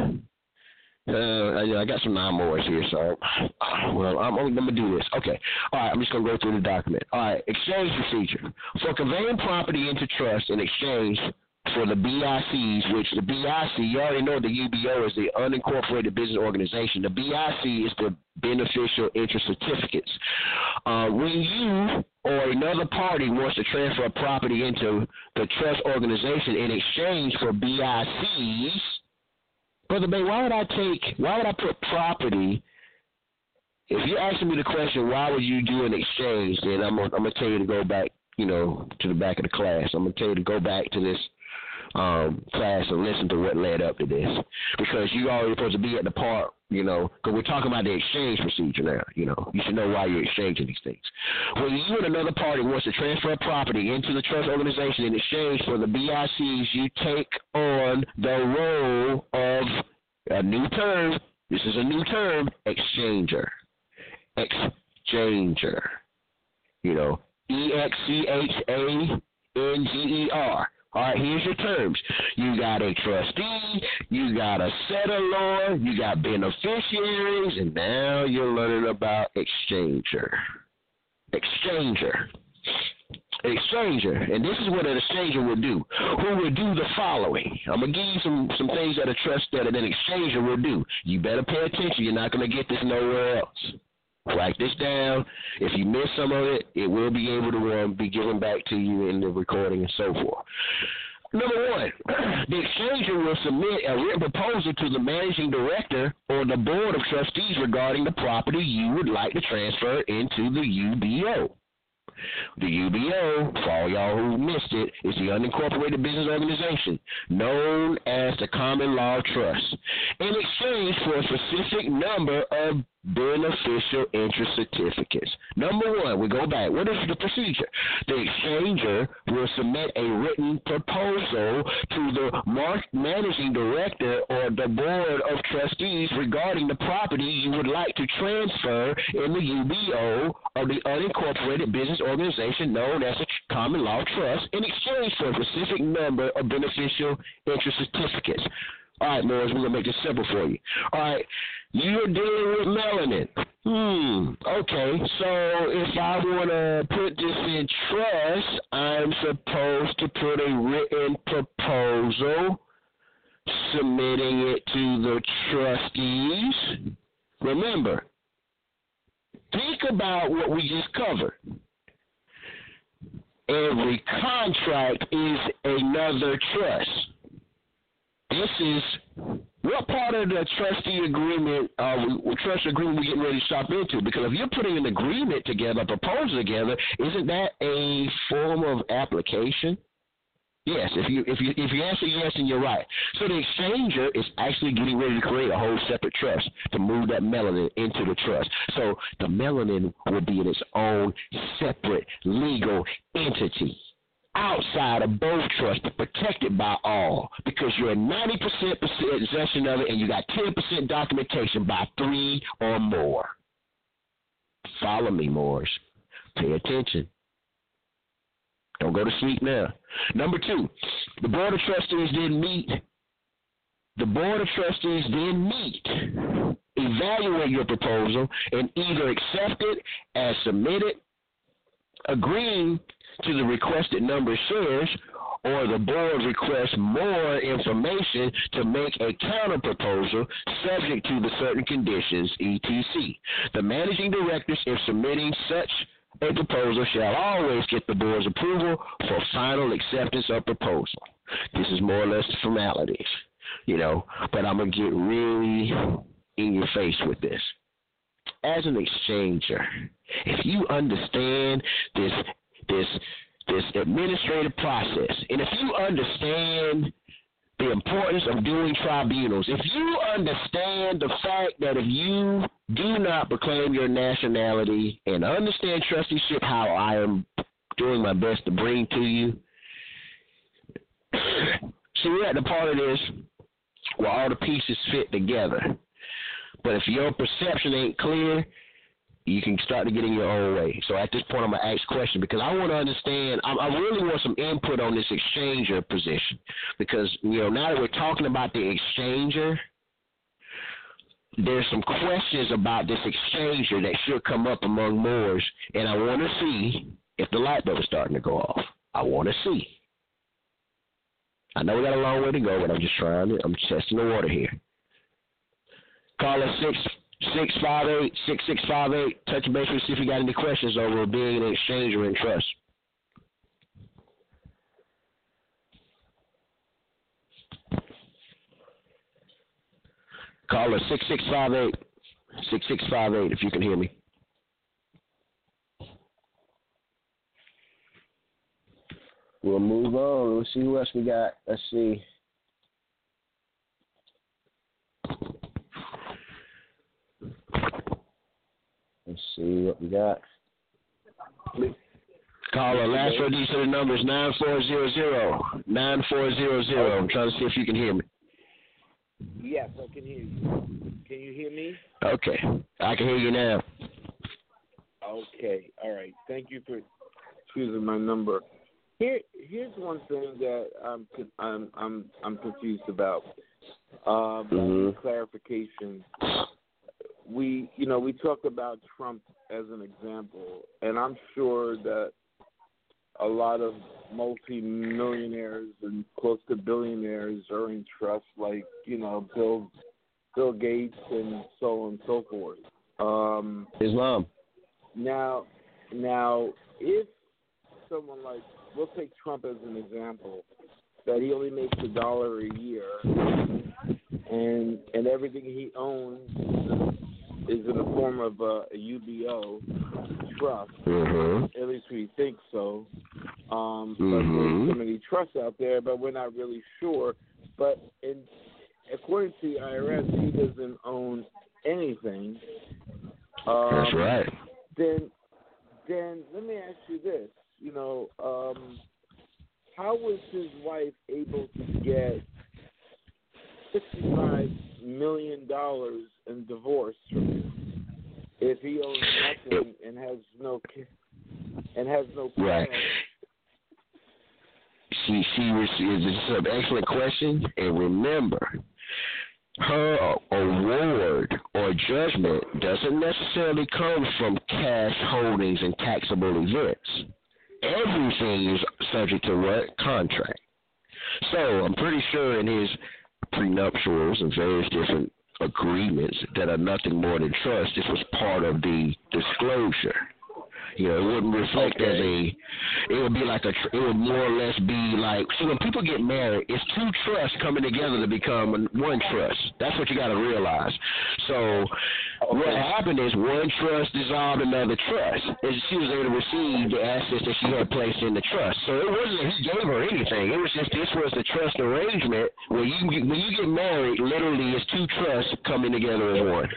uh, I, I got some nine more here, so, well, I'm only going to do this. Okay. All right, I'm just going to go through the document. All right, exchange procedure. For conveying property into trust in exchange for the B I Cs, which the B I C, you already know the U B O is the unincorporated business organization. The B I C is the beneficial interest certificates. Uh, when you or another party wants to transfer property into the trust organization in exchange for B I Cs, Brother Bay, why would I take, why would I put property? If you're asking me the question, why would you do an exchange, then I'm going I'm to tell you to go back, you know, to the back of the class. I'm going to tell you to go back to this um, class and listen to what led up to this. Because you already supposed to be at the part, you know, because we're talking about the exchange procedure now, you know. You should know why you're exchanging these things. When you and another party wants to transfer property into the trust organization in exchange for the B I Cs, you take on the role of a new term. This is a new term, exchanger. Exchanger. You know, E X C H A N G E R. All right, here's your terms. You got a trustee, you got a settlor, you got beneficiaries, and now you're learning about exchanger. Exchanger. Exchanger, and this is what an exchanger will do. Who will do the following? I'm going to give you some, some things that a trust that an exchanger will do. You better pay attention. You're not going to get this nowhere else. Write this down. If you miss some of it, it will be able to um, be given back to you in the recording and so forth. Number one, the exchanger will submit a written proposal to the managing director or the board of trustees regarding the property you would like to transfer into the U B O. The U B O, for all y'all who missed it, is the unincorporated business organization known as the common law trust, in exchange for a specific number of beneficial interest certificates. Number one, we go back. What is the procedure? The exchanger will submit a written proposal to the managing director or the board of trustees regarding the property you would like to transfer in the U B O of the unincorporated business organization known as a common law trust in exchange for a specific number of beneficial interest certificates. All right, Morris, we're going to make this simple for you. All right, you're dealing with melanin. Hmm, okay, so if I want to put this in trust, I'm supposed to put a written proposal submitting it to the trustees. Remember, think about what we just covered. Every contract is another trust. This is what part of the trustee agreement, uh, trust agreement we're getting ready to stop into? Because if you're putting an agreement together, a proposal together, isn't that a form of application? Yes, if you if you if you answer yes, then you're right. So the exchanger is actually getting ready to create a whole separate trust to move that melanin into the trust. So the melanin will be in its own separate legal entity, outside of both trusts, but protected by all, because you're in ninety percent possession of it and you got ten percent documentation by three or more. Follow me, Moors. Pay attention. Don't go to sleep now. Number two, the Board of Trustees then meet. The Board of Trustees then meet, evaluate your proposal, and either accept it as submitted, agreeing to the requested number of shares, or the board requests more information to make a counter proposal subject to the certain conditions, et cetera. The managing directors, if submitting such a proposal, shall always get the board's approval for final acceptance of proposal. This is more or less the formalities, you know, but I'm going to get really in your face with this. As an exchanger, if you understand this this this administrative process, and if you understand the importance of doing tribunals, if you understand the fact that if you do not proclaim your nationality and understand trusteeship, how I am doing my best to bring to you, see, we're at the part of this where all the pieces fit together. But if your perception ain't clear, you can start to get in your own way. So at this point, I'm going to ask questions because I want to understand. I, I really want some input on this exchanger position because, you know, now that we're talking about the exchanger, there's some questions about this exchanger that should come up among Moors, and I want to see if the light bulb is starting to go off. I want to see. I know we got a long way to go, but I'm just trying to, I'm testing the water here. Call us six six five eight six six five eight. Touch base with see if you got any questions over being an exchanger in trust. Call us six six five eight six six five eight if you can hear me. We'll move on. Let's see who else we got. Let's see. Let's see what we got. Caller, last four digits of the number is nine four zero zero. nine four zero zero. I'm trying to see if you can hear me. Yes, I can hear you. Can you hear me? Okay. I can hear you now. Okay. All right. Thank you for choosing my number. Here, here's one thing that I'm I'm I'm I'm confused about. Um, mm-hmm. Clarification. We, you know, we talk about Trump as an example, and I'm sure that a lot of multi-millionaires and close to billionaires are in trust, like, you know, Bill Bill Gates and so on and so forth. Um, Islam. Now, now, if someone like, we'll take Trump as an example, that he only makes a dollar a year, and and everything he owns is in the form of a, a U B O trust. Mm-hmm. At least we think so. Um, mm-hmm. But there's so many trusts out there, but we're not really sure. But in, according to the I R S, he doesn't own anything. Um, That's right. Then, then let me ask you this. You know, um, how was his wife able to get sixty-five million dollars in divorce from him if he owns nothing and has no and has no cash? Right. She she received this is an excellent question, and remember, her award or judgment doesn't necessarily come from cash holdings and taxable events. Everything is subject to what? Contract. So I'm pretty sure in his prenuptials and various different agreements that are nothing more than trust, this was part of the disclosure. You know, it wouldn't reflect okay. as a, it would be like a, it would more or less be like, so when people get married, it's two trusts coming together to become one trust. That's what you got to realize. So okay. what happened is one trust dissolved another trust, and she was able to receive the assets that she had placed in the trust. So it wasn't that he gave her anything. It was just this was the trust arrangement where you when you get married, literally it's two trusts coming together as one.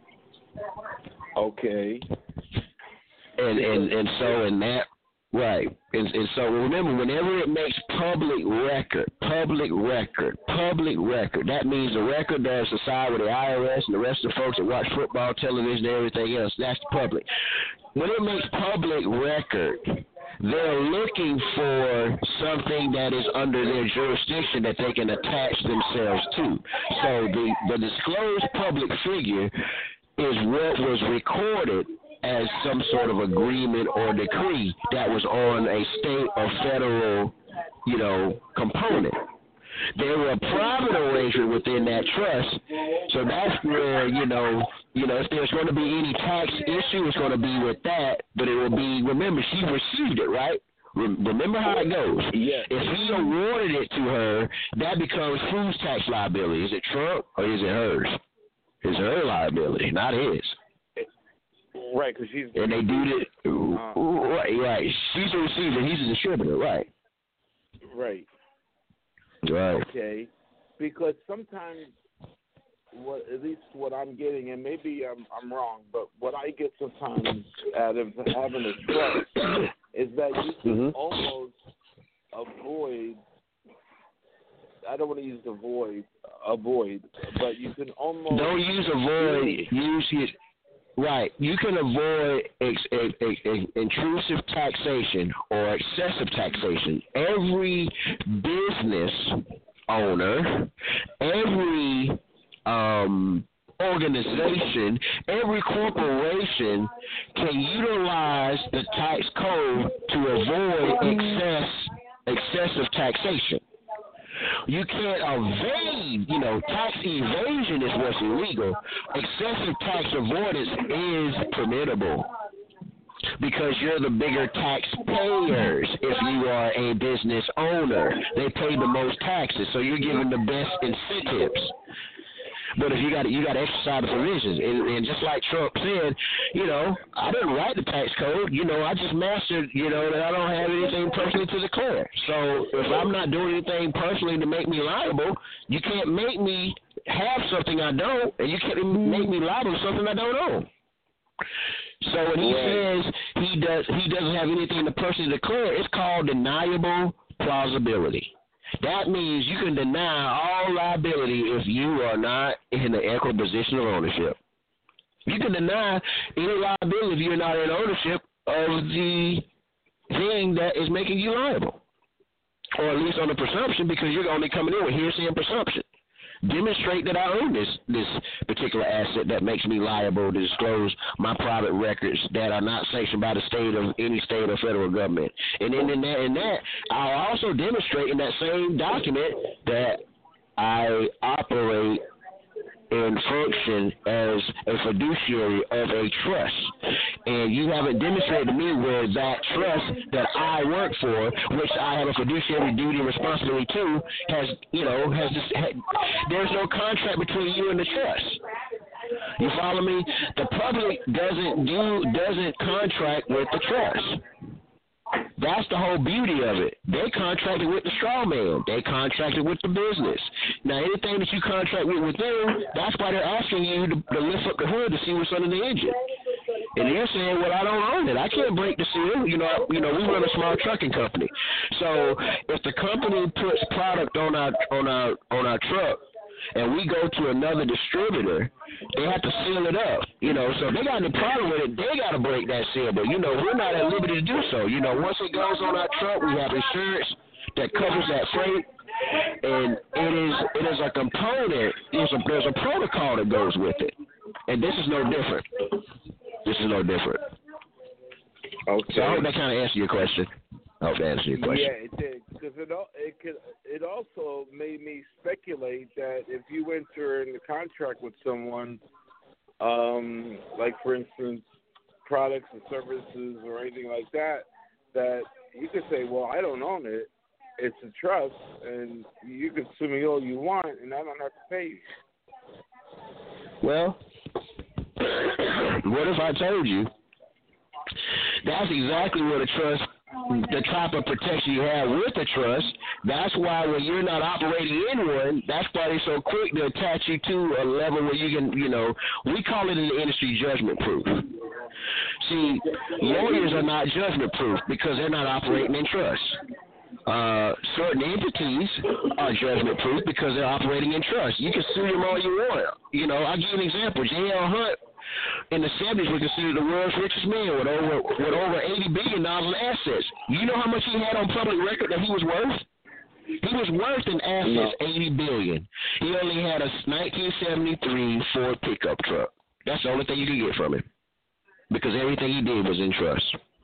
Okay. And, and and so in that, right, and, and so remember, whenever it makes public record, public record, public record, that means the record that's aside with the I R S and the rest of the folks that watch football, television, and everything else, that's the public. When it makes public record, they're looking for something that is under their jurisdiction that they can attach themselves to. So the, the disclosed public figure is what was recorded as some sort of agreement or decree that was on a state or federal, you know, component. There were a private arrangement within that trust, so that's where, you know, you know, if there's going to be any tax issue, it's going to be with that, but it will be, remember, she received it, right? Remember how it goes. Yes. If he awarded it to her, that becomes whose tax liability? Is it Trump or is it hers? It's her liability, not his. Right, because she's and they do it. Uh, right, right. She's a receiver. He's a distributor. Right. Right. Right. Okay. Because sometimes, what at least what I'm getting, and maybe I'm I'm wrong, but what I get sometimes out of having a trust is that you can mm-hmm. almost avoid. I don't want to use the void, avoid, but you can almost don't use avoid. Use it. Right. You can avoid ex- ex- ex- ex- intrusive taxation or excessive taxation. Every business owner, every um, organization, every corporation can utilize the tax code to avoid excess excessive taxation. You can't evade, you know, tax evasion is what's illegal. Excessive tax avoidance is permissible because you're the bigger taxpayers if you are a business owner. They pay the most taxes, so you're given the best incentives. But if you got you got to exercise the provisions, and, and just like Trump said, you know, I didn't write the tax code. You know, I just mastered, you know, that I don't have anything personally to declare. So if I'm not doing anything personally to make me liable, you can't make me have something I don't, and you can't make me liable to something I don't own. So when he says he does he doesn't have anything to personally declare, it's called deniable plausibility. That means you can deny all liability if you are not in the equitable position of ownership. You can deny any liability if you're not in ownership of the thing that is making you liable, or at least on the presumption, because you're only coming in with hearsay and presumption. Demonstrate that I own this this particular asset that makes me liable to disclose my private records that are not sanctioned by the state of any state or federal government. And then in that, in that, I'll also demonstrate in that same document that I operate and function as a fiduciary of a trust. And you haven't demonstrated to me where that trust that I work for, which I have a fiduciary duty and responsibility to, has, you know, has this, ha, there's no contract between you and the trust. You follow me? The public doesn't do, doesn't contract with the trust. That's the whole beauty of it. They contracted with the straw man. They contracted with the business. Now, anything that you contract with with them, that's why they're asking you to, to lift up the hood to see what's under the engine. And you're saying, well, I don't own it. I can't break the seal. You know, you know, we run a small trucking company. So if the company puts product on our on our on our truck, and we go to another distributor, they have to seal it up, you know. So if they got any problem with it, they got to break that seal. But, you know, we're not at liberty to do so. You know, once it goes on our truck, we have insurance that covers that freight, and it is it is a component. There's a, there's a protocol that goes with it, and this is no different. This is no different. Okay. So I hope that kind of answered your question. I hope that answered your question. Yeah, it did. Because it, it, could, it also made me speculate that if you enter into contract with someone, um, like, for instance, products and services or anything like that, that you could say, well, I don't own it. It's a trust, and you can sue me all you want, and I don't have to pay you. Well, what if I told you that's exactly what a trust, the type of protection you have with a trust. That's why when you're not operating in one, that's why they're so quick to attach you to a level where you can, you know, we call it in the industry judgment proof. See, lawyers are not judgment proof because they're not operating in trust. Uh, certain entities are judgment proof because they're operating in trust. You can sue them all you want. You know, I'll give you an example. J L Hunt in the seventies was considered the world's richest man with over with over eighty billion dollars in assets. You know how much he had on public record that he was worth? He was worth in assets no. eighty billion dollars. He only had a nineteen seventy-three Ford pickup truck. That's the only thing you could get from him because everything he did was in trust.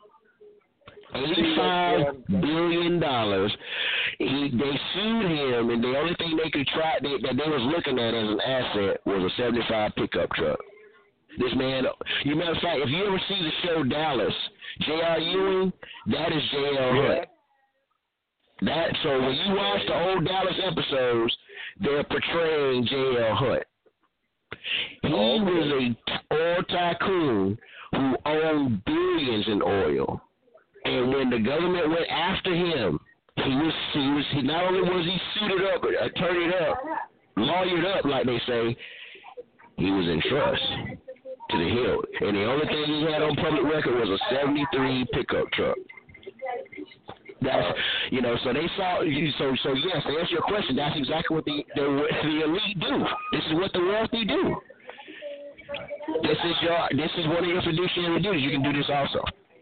eighty-five billion dollars. He, they sued him, and the only thing they could try they, that they was looking at as an asset was a seventy-five pickup truck. This man, you matter of fact, if you ever see the show Dallas, J R. Ewing, that is J L. Hunt. That so when you watch the old Dallas episodes, they're portraying J L. Hunt. He was a oil tycoon who owned billions in oil. And when the government went after him, he was he was he not only was he suited up, attorneyed up, lawyered up, like they say, he was in trust to the hill. And the only thing he had on public record was a seventy-three pickup truck. That's you know, so they saw so so yes, to answer your question, that's exactly what the the, the elite do. This is what the wealthy do. This is your. This is one of your fiduciary duties. You can do this also.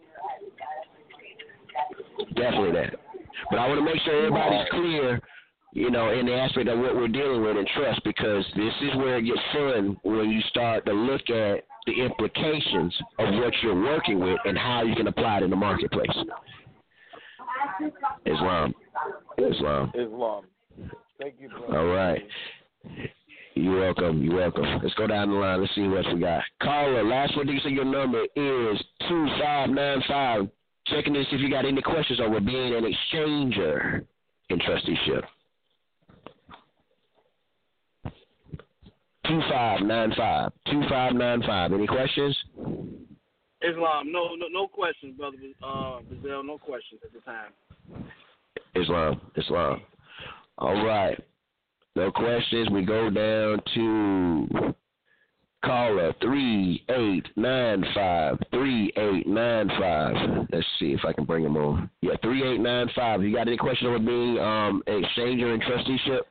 Definitely that. But I want to make sure everybody's clear, you know, in the aspect of what we're dealing with in trust, because this is where it gets fun when you start to look at the implications of what you're working with and how you can apply it in the marketplace. Islam. Islam. Islam. Thank you, brother. All right. You're welcome. You're welcome. Let's go down the line. Let's see what we got. Caller, last one digit of your number is two five nine five. Checking this if you got any questions over being an exchanger in trusteeship. two five nine five. two five nine five. Any questions? Islam, no, no, no questions, brother. Uh, Brazil, no questions at the time. Islam, Islam. All right. No questions. We go down to caller three eight nine five. three eight nine five. Let's see if I can bring him on. Yeah, three eight nine five. You got any questions over being um, an exchanger in trusteeship?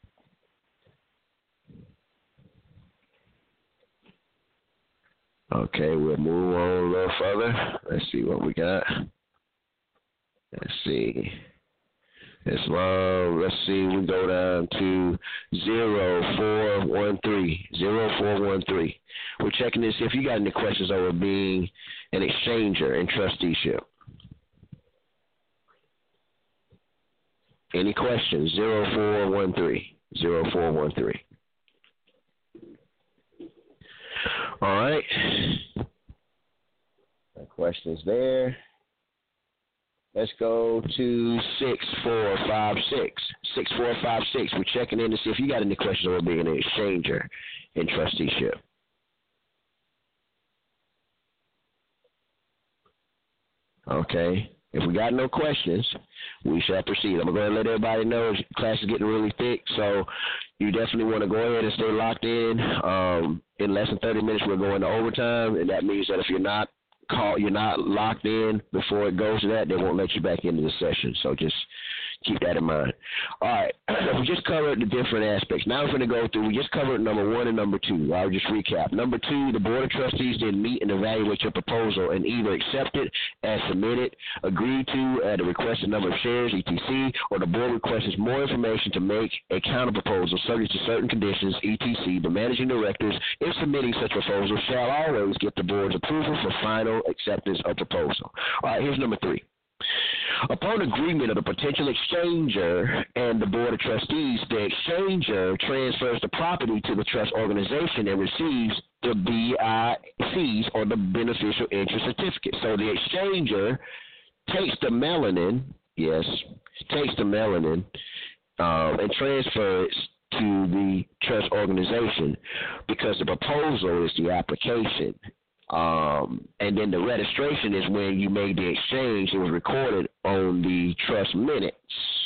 Okay, we'll move on a little further. Let's see what we got. Let's see. Islam, let's see, we go down to zero four one three. zero four one three. We're checking this if you got any questions over being an exchanger in trusteeship. Any questions? zero four one three. zero four one three. All right. No questions there. Let's go to six four five six. six four five six. We're checking in to see if you got any questions about being an exchanger in trusteeship. Okay. If we got no questions, we shall proceed. I'm going to let everybody know class is getting really thick, so you definitely want to go ahead and stay locked in. Um, in less than thirty minutes, we're going to overtime, and that means that if you're not call, you're not locked in before it goes to that, they won't let you back into the session. So just keep that in mind. All right, we just covered the different aspects. Now we're going to go through, we just covered number one and number two. I'll just recap. Number two, the Board of Trustees didn't meet and evaluate your proposal and either accept it as submitted, agree to at a requested number of shares, et cetera, or the Board requests more information to make a counter-proposal subject to certain conditions, et cetera. The Managing Directors, if submitting such proposal, shall always get the Board's approval for final acceptance of proposal. All right, here's number three. Upon agreement of the potential exchanger and the Board of Trustees, the exchanger transfers the property to the trust organization and receives the B I Cs, or the beneficial interest certificate. So the exchanger takes the melanin, yes, takes the melanin um, and transfers to the trust organization, because the proposal is the application. Um, and then the registration is when you made the exchange. It was recorded on the trust minutes.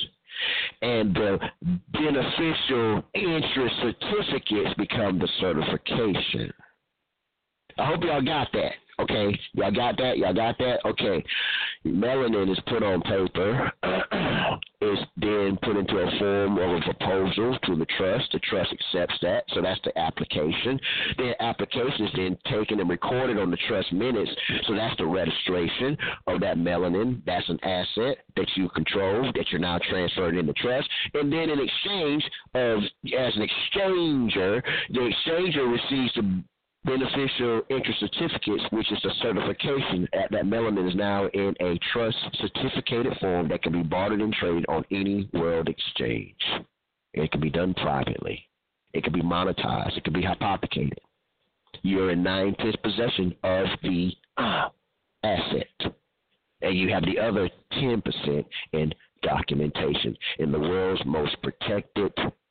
And the beneficial interest certificates become the certification. I hope y'all got that. Okay, y'all got that? Y'all got that? Okay. Melanin is put on paper. It's then put into a form of a proposal to the trust. The trust accepts that, so that's the application. The application is then taken and recorded on the trust minutes, so that's the registration of that melanin. That's an asset that you control, that you're now transferred in the trust. And then in exchange of, as an exchanger, the exchanger receives the beneficial interest certificates, which is the certification that that melanin is now in a trust certificated form that can be bartered and traded on any world exchange. It can be done privately. It can be monetized. It can be hypothecated. You're in nine-tenths possession of the uh, asset, and you have the other ten percent in documentation in the world's most protected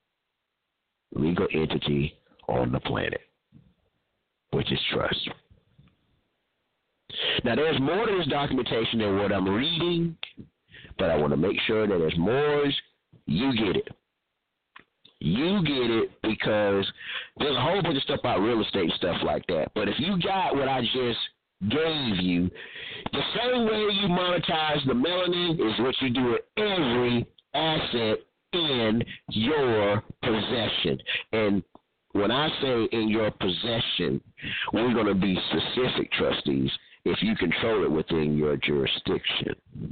legal entity on the planet, which is trust. Now, there's more to this documentation than what I'm reading, but I want to make sure that there's more. You get it. You get it, because there's a whole bunch of stuff about real estate and stuff like that. But if you got what I just gave you, the same way you monetize the melanin is what you do with every asset in your possession. And when I say in your possession, we're going to be specific, trustees, if you control it within your jurisdiction.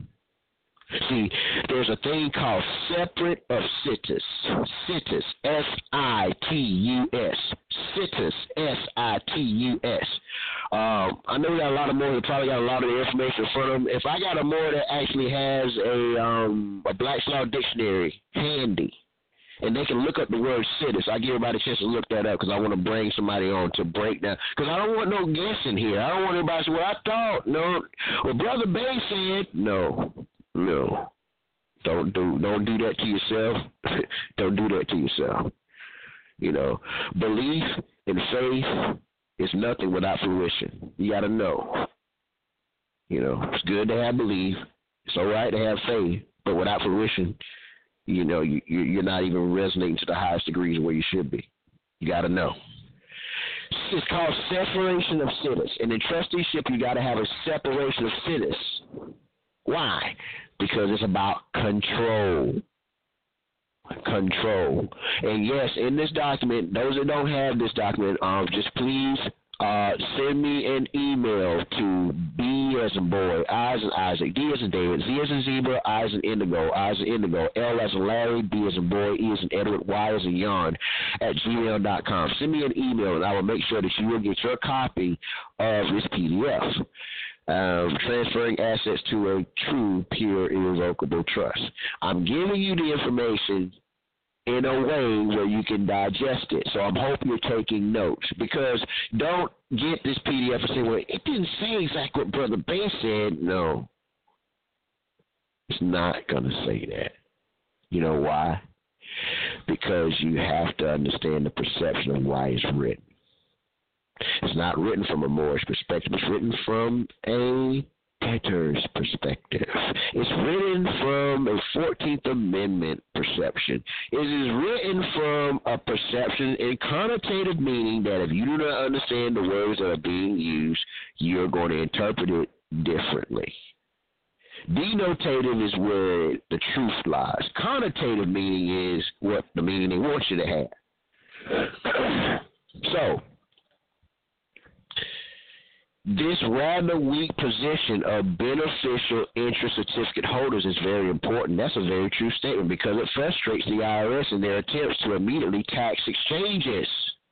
See, there's a thing called separate of situs. Situs, S I T U S. Situs, S I T U S. Um, I know we got a lot of more. They probably got a lot of the information in front of them. If I got a more that actually has a um, a Black's Law Dictionary handy, and they can look up the word situs, I give everybody a chance to look that up because I want to bring somebody on to break down. Because I don't want no guessing here. I don't want everybody to say, well, I thought. No. Well, Brother Bay said, no. No, don't do don't do that to yourself. Don't do that to yourself. You know, belief and faith is nothing without fruition. You got to know. You know, it's good to have belief. It's all right to have faith, but without fruition, you know, you, you're not even resonating to the highest degrees where you should be. You got to know. It's called separation of situs. And in trusteeship, you got to have a separation of situs. Why? Because it's about control. Control. And yes, in this document, those that don't have this document, um, just please uh, send me an email to B as in boy, I as in Isaac, D as in David, Z as in zebra, I as in indigo, I as in indigo, L as in Larry, B as in boy, E as in Edward, Y as in yarn at gmail dot com. Send me an email and I will make sure that you will get your copy of this P D F. Um, transferring assets to a true, pure, irrevocable trust. I'm giving you the information in a way where you can digest it. So I'm hoping you're taking notes, because don't get this P D F and say, well, it didn't say exactly what Brother Bay said. No, it's not going to say that. You know why? Because you have to understand the perception of why it's written. It's not written from a Moorish perspective. It's written from a debtor's perspective. It's written from a fourteenth Amendment perception. It is written from a perception and connotative meaning that if you do not understand the words that are being used, you're going to interpret it differently. Denotative is where the truth lies. Connotative meaning is what the meaning they want you to have. So, this rather weak position of beneficial interest certificate holders is very important. That's a very true statement, because it frustrates the I R S in their attempts to immediately tax exchanges.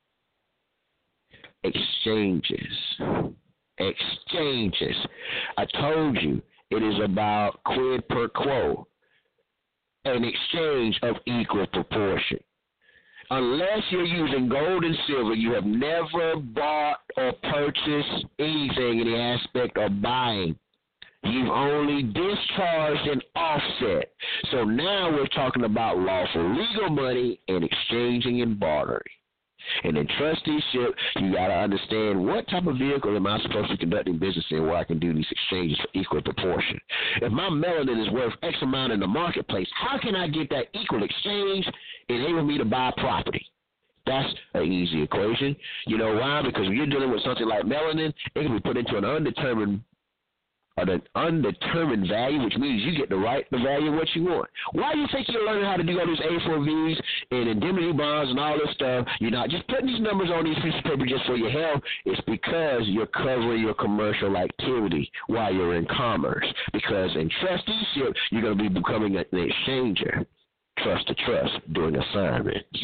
Exchanges. Exchanges. I told you it is about quid pro quo, an exchange of equal proportion. Unless you're using gold and silver, you have never bought or purchased anything in the aspect of buying. You've only discharged an offset. So now we're talking about lawful legal money and exchanging and bartering. And in trusteeship, you got to understand what type of vehicle am I supposed to be conducting business in where I can do these exchanges for equal proportion. If my melanin is worth X amount in the marketplace, how can I get that equal exchange and enable me to buy property? That's an easy equation. You know why? Because when you're dealing with something like melanin, it can be put into an undetermined or the undetermined value, which means you get the right the value of what you want. Why do you think you're learning how to do all these A four Vs and indemnity bonds and all this stuff? You're not just putting these numbers on these pieces of paper just for your health. It's because you're covering your commercial activity while you're in commerce. Because in trusteeship, you're going to be becoming an exchanger, trust to trust, doing assignments.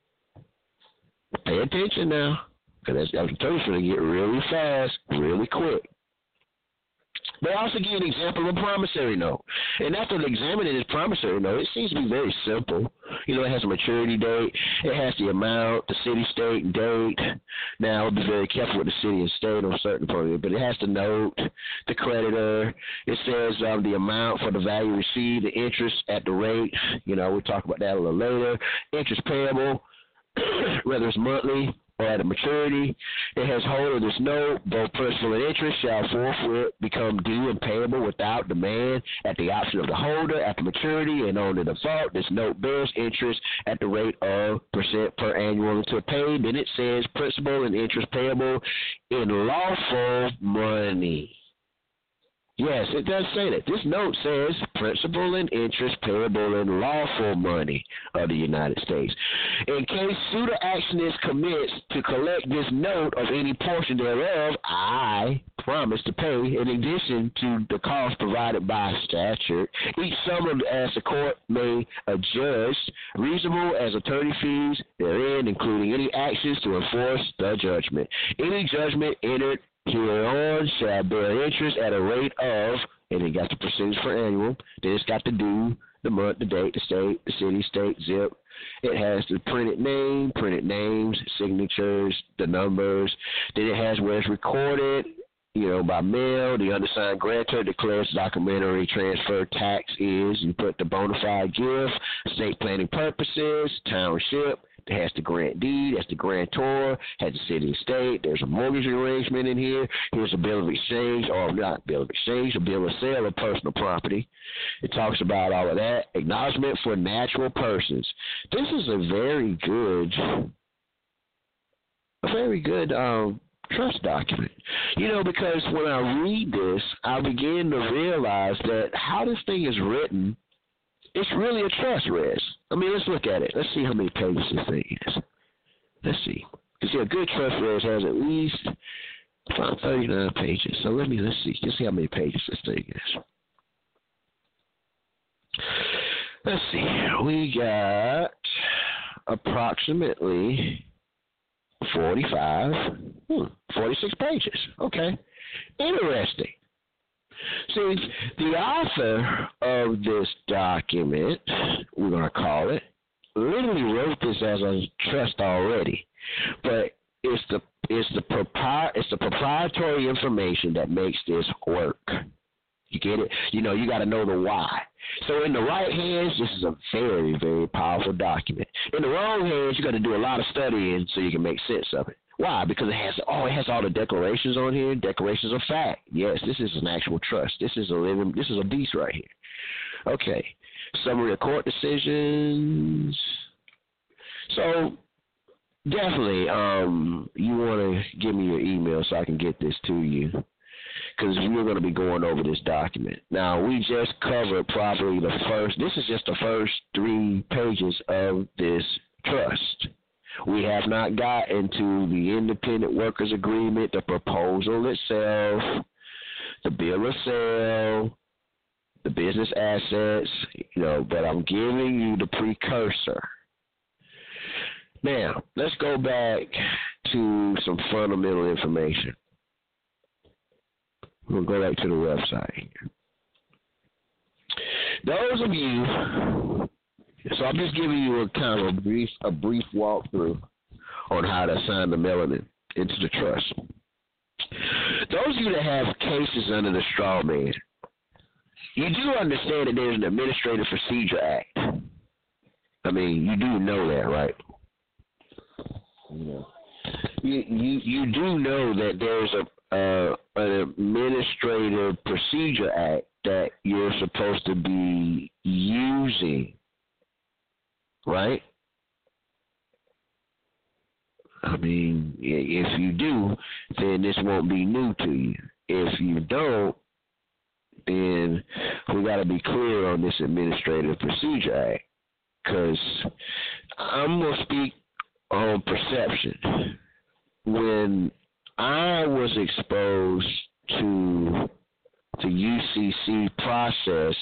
Pay attention now, because that's going to get really fast, really quick. They also give an example of a promissory note. And after examining this promissory note, it seems to be very simple. You know, it has a maturity date. It has the amount, the city, state, and date. Now, I'll be very careful with the city and state on certain points, but it has the note, the creditor. It says um, the amount for the value received, the interest at the rate. You know, we'll talk about that a little later. Interest payable, whether it's monthly or at a maturity. It has hold of this note. Both principal and interest shall forthwith become due and payable without demand at the option of the holder at the maturity, and on the default, this note bears interest at the rate of percent per annual until paid. Then it says principal and interest payable in lawful money. Yes, it does say that. This note says principal and interest payable in lawful money of the United States. In case suitor action is commenced to collect this note of any portion thereof, I promise to pay in addition to the cost provided by statute each sum of as the court may adjudge reasonable as attorney fees therein, including any actions to enforce the judgment. Any judgment entered hereon shall bear interest at a rate of, and it got the percentage for annual, then it's got the due, the month, the date, the state, the city, state, zip. It has the printed name, printed names, signatures, the numbers. Then it has where it's recorded, you know, by mail. The undersigned grantor declares documentary transfer tax is, you put the bona fide gift, state planning purposes, township. It has the grant deed, that's the grantor, has the city and state, there's a mortgage arrangement in here, here's a bill of exchange, or not bill of exchange, a bill of sale of personal property. It talks about all of that. Acknowledgement for natural persons. This is a very good, a very good um, trust document. You know, because when I read this, I begin to realize that how this thing is written, it's really a trust, Rez. I mean, let's look at it. Let's see how many pages this thing is. Let's see. Because, see, a good trust, Rez, has at least about thirty-nine pages. So let me, let's see. Let's see how many pages this thing is. Let's see. We got approximately forty-five, hmm, forty-six pages. Okay. Interesting. See, the author of this document, we're going to call it, literally wrote this as a trust already, but it's the it's the propri- it's the proprietary information that makes this work. You get it? You know, you got to know the why. So in the right hands, this is a very, very powerful document. In the wrong hands, you got to do a lot of studying so you can make sense of it. Why? Because it has oh, it has all the declarations on here. Declarations of fact. Yes, this is an actual trust. This is a living. This is a beast right here. Okay. Summary of court decisions. So definitely, um, you want to give me your email so I can get this to you, because we're going to be going over this document. Now, we just covered probably the first. This is just the first three pages of this trust. We have not got into the independent workers agreement, the proposal itself, the bill of sale, the business assets, you know, but I'm giving you the precursor. Now, let's go back to some fundamental information. We'll go back to the website. Those of you So I'm just giving you a kind of a brief, a brief walkthrough on how to assign the melanin into the trust. Those of you that have cases under the straw man, you do understand that there's an Administrative Procedure Act. I mean, you do know that, right? Yeah. You you you do know that there's a uh, an Administrative Procedure Act that you're supposed to be using. Right? I mean, if you do, then this won't be new to you. If you don't, then we got to be clear on this Administrative Procedure Act, because I'm going to speak on perception. When I was exposed to the U C C process,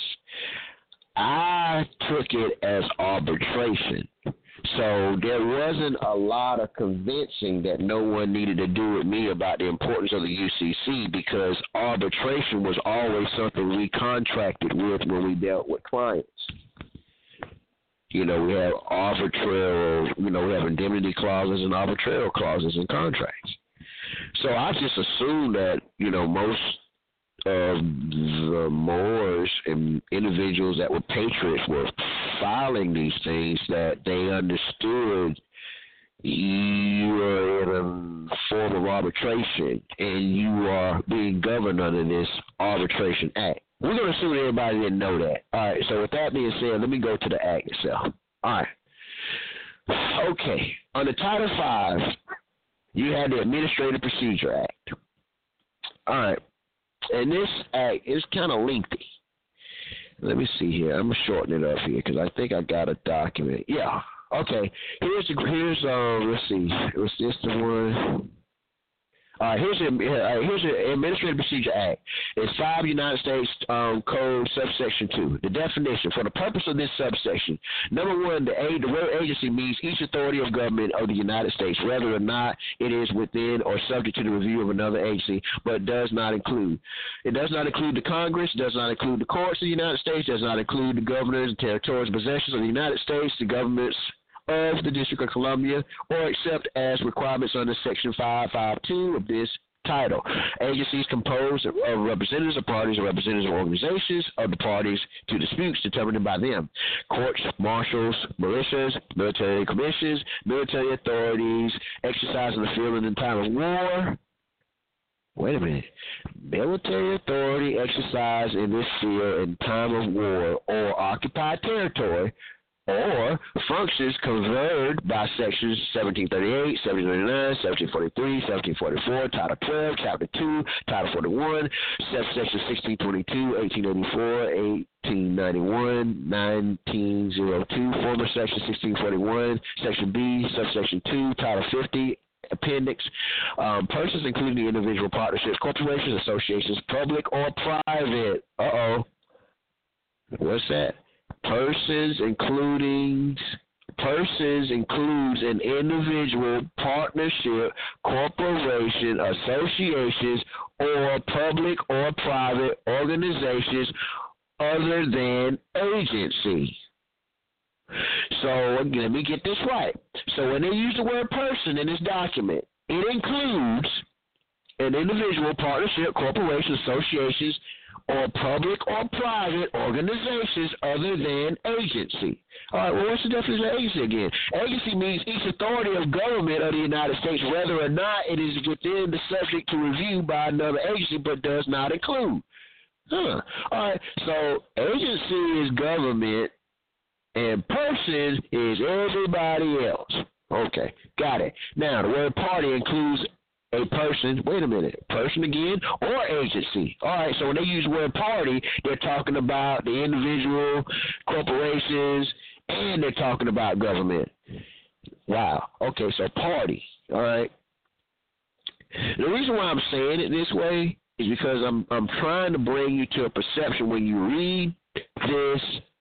I took it as arbitration. So there wasn't a lot of convincing that no one needed to do with me about the importance of the U C C, because arbitration was always something we contracted with when we dealt with clients. You know, we have arbitral, you know, we have indemnity clauses and arbitral clauses in contracts. So I just assumed that, you know, most of the Moors and individuals that were patriots were filing these things, that they understood you are in a form of arbitration and you are being governed under this Arbitration Act. We're going to assume everybody didn't know that. All right, so with that being said, let me go to the Act itself. All right. Okay, under Title five, you had the Administrative Procedure Act. All right. and this act is kind of lengthy. Let me see here. I'm shortening it up here because I think I got a document. Yeah. Okay. Here's the here's uh. Let's see. Was this the one? All right, here's the uh, here's the Administrative Procedure Act. It's five United States um, Code subsection two. The definition for the purpose of this subsection: number one, the a the word agency means each authority of government of the United States, whether or not it is within or subject to the review of another agency, but does not include. It does not include the Congress, does not include the courts of the United States, does not include the governors and territorial possessions of the United States, the governments of the District of Columbia, or except as requirements under Section five fifty-two of this title. Agencies composed of representatives of parties or representatives of organizations of the parties to disputes determined by them. Courts, marshals, militias, military commissions, military authorities, exercise in the field in time of war. Wait a minute. Military authority exercise in this field in time of war or occupied territory, or functions conferred by sections seventeen thirty-eight, seventeen thirty-nine, seventeen forty-three, seventeen forty-four, Title twelve, Chapter two, Title forty-one, subsection sixteen twenty-two, eighteen eighty-four, eighteen ninety-one, nineteen oh two, former section sixteen forty-one, Section B, subsection two, Title fifty, Appendix, um, persons including the individual partnerships, corporations, associations, public or private. Uh-oh. What's that? Persons including persons includes an individual, partnership, corporation, associations, or public or private organizations other than agency. So let me get this right. So when they use the word person in this document, it includes an individual, partnership, corporation, associations, or public or private organizations other than agency. All right, well, what's the definition of agency again? Agency means each authority of government of the United States, whether or not it is within the subject to review by another agency, but does not include. Huh. All right, so agency is government, and person is everybody else. Okay, got it. Now, the word party includes a person, wait a minute, person again, or agency. All right, so when they use the word party, they're talking about the individual, corporations, and they're talking about government. Wow. Okay, so party. All right. The reason why I'm saying it this way is because I'm I'm trying to bring you to a perception when you read this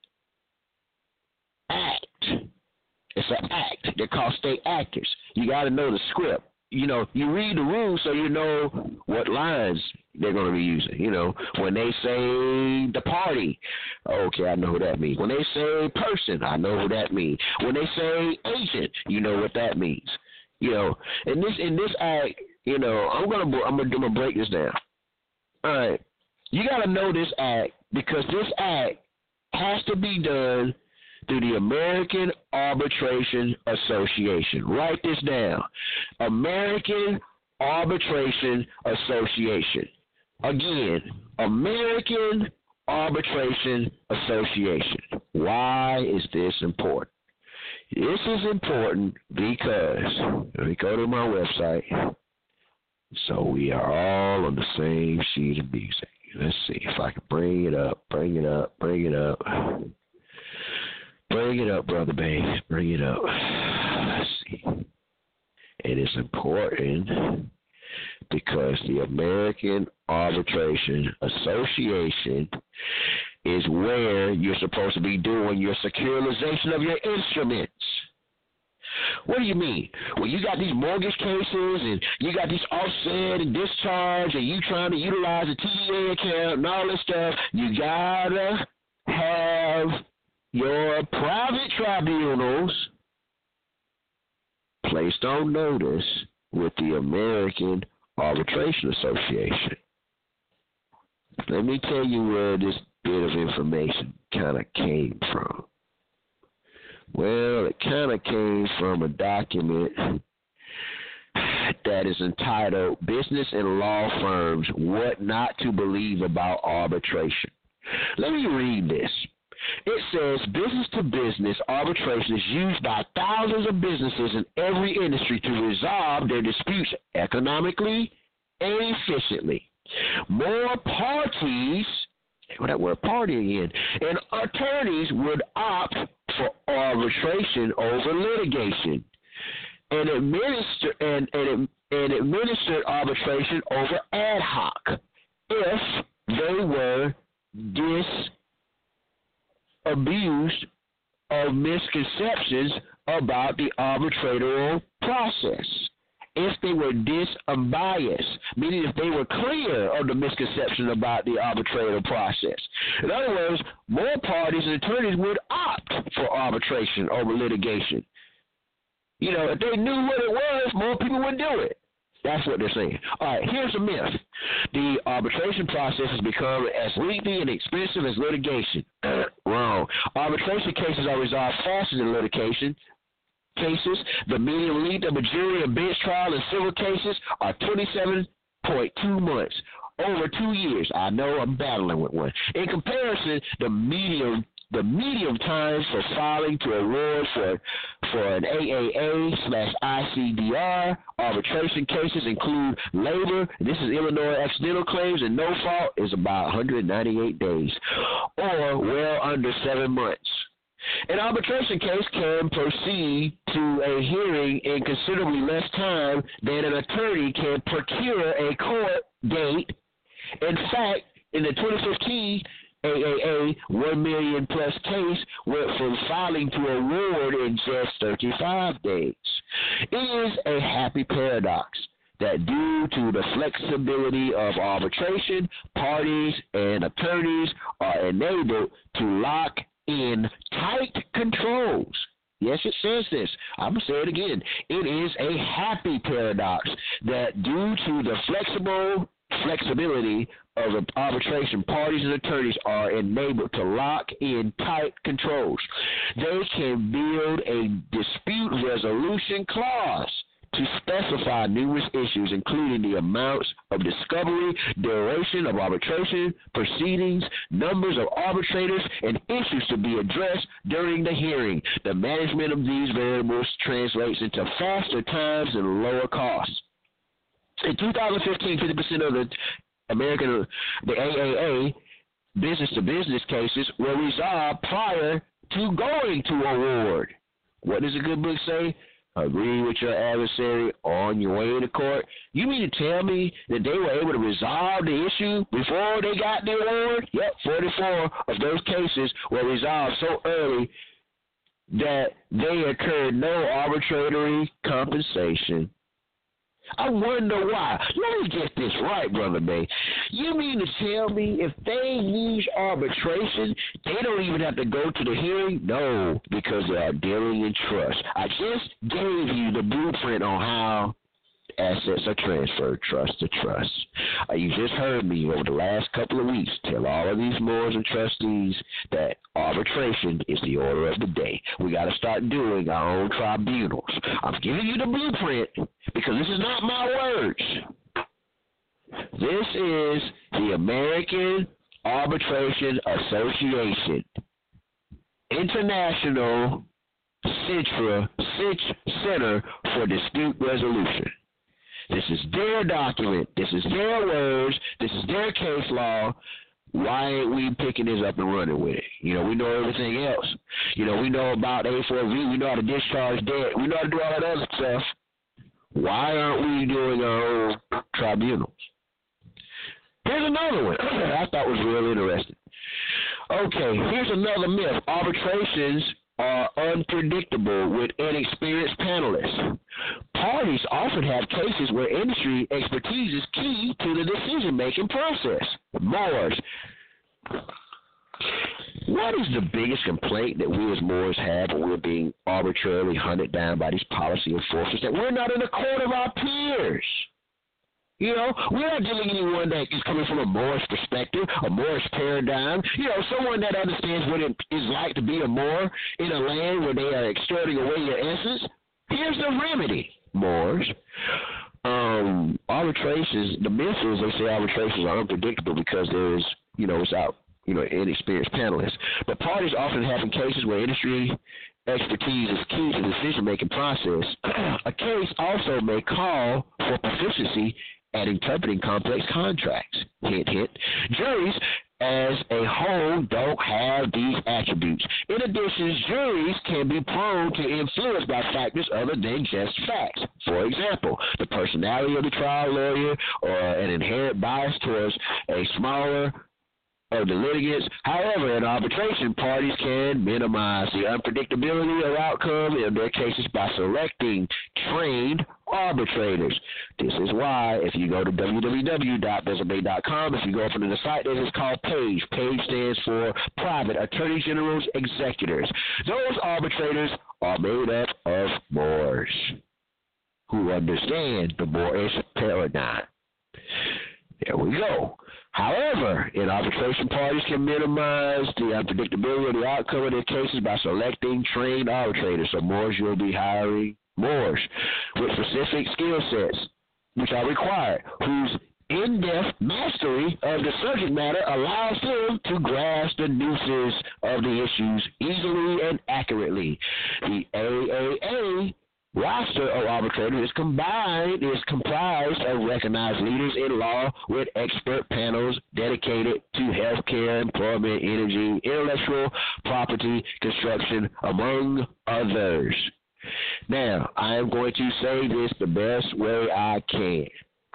act. It's an act. They're called state actors. You got to know the script. You know, you read the rules so you know what lines they're going to be using. You know, when they say the party, okay, I know what that means. When they say person, I know what that means. When they say agent, you know what that means. You know, in this in this act, you know, I'm gonna I'm gonna, I'm gonna break this down. All right, you got to know this act because this act has to be done through the American Arbitration Association. Write this down. American Arbitration Association. Again, American Arbitration Association. Why is this important? This is important because, let me go to my website, so we are all on the same sheet of music. Let's see if I can bring it up, bring it up, bring it up. Bring it up, Brother Babe. Bring it up. Let's see. It is important because the American Arbitration Association is where you're supposed to be doing your securitization of your instruments. What do you mean? Well, you got these mortgage cases and you got these offset and discharge and you trying to utilize a T D A account and all this stuff. You gotta have your private tribunals placed on notice with the American Arbitration Association. Let me tell you where this bit of information kind of came from. Well, it kind of came from a document that is entitled Business and Law Firms, What Not to Believe About Arbitration. Let me read this. It says business-to-business arbitration is used by thousands of businesses in every industry to resolve their disputes economically and efficiently. more parties, what that word party again, and attorneys would opt for arbitration over litigation and administer and and, and administer arbitration over ad hoc if they were disabused of misconceptions about the arbitral process. If they were disunbiased, meaning if they were clear of the misconception about the arbitral process. In other words, more parties and attorneys would opt for arbitration over litigation. You know, if they knew what it was, more people would do it. That's what they're saying. All right, here's a myth. The arbitration process has become as lengthy and expensive as litigation. Wrong. Arbitration cases are resolved faster than litigation cases. The median length of a jury and bench trial in civil cases are twenty-seven point two months, over two years. I know I'm battling with one. In comparison, the median the median times for filing to award for for an A A A slash I C D R arbitration cases include labor. This is Illinois accidental claims and no fault is about one hundred ninety-eight days, or well under seven months. An arbitration case can proceed to a hearing in considerably less time than an attorney can procure a court date. In fact, in the twenty fifteen A A A one million plus case went from filing to award in just thirty-five days. It is a happy paradox that due to the flexibility of arbitration, parties and attorneys are enabled to lock in tight controls. Yes, it says this. I'm going to say it again. It is a happy paradox that due to the flexible flexibility of arbitration, parties and attorneys are enabled to lock in tight controls. They can build a dispute resolution clause to specify numerous issues, including the amounts of discovery, duration of arbitration proceedings, numbers of arbitrators, and issues to be addressed during the hearing. The management of these variables translates into faster times and lower costs. In two thousand fifteen, fifty percent of the American, the A A A, business-to-business cases were resolved prior to going to award. What does a good book say? Agree with your adversary on your way to court. You mean to tell me that they were able to resolve the issue before they got the award? Yep, forty-four of those cases were resolved so early that they incurred no arbitrary compensation. I wonder why. Let me get this right, Brother Bay. You mean to tell me if they use arbitration, they don't even have to go to the hearing? No, because they are dealing in trust. I just gave you the blueprint on how assets are transferred trust to trust. Uh, you just heard me over the last couple of weeks tell all of these boards and trustees that arbitration is the order of the day. We got to start doing our own tribunals. I'm giving you the blueprint because this is not my words. This is the American Arbitration Association, International Centra, Center for Dispute Resolution. This is their document. This is their words. This is their case law. Why ain't we picking this up and running with it? You know, we know everything else. You know, we know about A four V. We know how to discharge debt. We know how to do all that other stuff. Why aren't we doing our own tribunals? Here's another one I thought was real interesting. Okay, here's another myth. Arbitrations are unpredictable with inexperienced panelists. Parties often have cases where industry expertise is key to the decision-making process. Moors. What is the biggest complaint that we as Moors have when we're being arbitrarily hunted down by these policy enforcers? That we're not in the court of our peers. You know, we're not dealing with anyone that is coming from a Moorish perspective, a Moorish paradigm. You know, someone that understands what it is like to be a Moor in a land where they are extorting away your essence. Here's the remedy, Moors. Um, arbitrations, the myth is they say arbitrations are unpredictable because there's, you know, without, you know, inexperienced panelists. But parties often have in cases where industry expertise is key to the decision-making process. A case also may call for proficiency at interpreting complex contracts. Hint, hint. Juries as a whole don't have these attributes. In addition, juries can be prone to influence by factors other than just facts. For example, the personality of the trial lawyer or an inherent bias towards a smaller of the litigants. However, in arbitration, parties can minimize the unpredictability of outcome in their cases by selecting trained arbitrators. This is why if you go to w w w dot buzzer bay dot com, if you go up into the site, it is called PAGE. PAGE stands for Private Attorney General's Executors. Those arbitrators are made up of Moors who understand the Moorish paradigm. There we go. However, in arbitration, parties can minimize the unpredictability of the outcome of their cases by selecting trained arbitrators. So Moors, you'll be hiring Moors with specific skill sets, which are required, whose in-depth mastery of the subject matter allows them to grasp the nuances of the issues easily and accurately. The A A A roster of arbitrators is combined is comprised of recognized leaders in law with expert panels dedicated to healthcare, employment, energy, intellectual property, construction, among others. Now, I am going to say this the best way I can.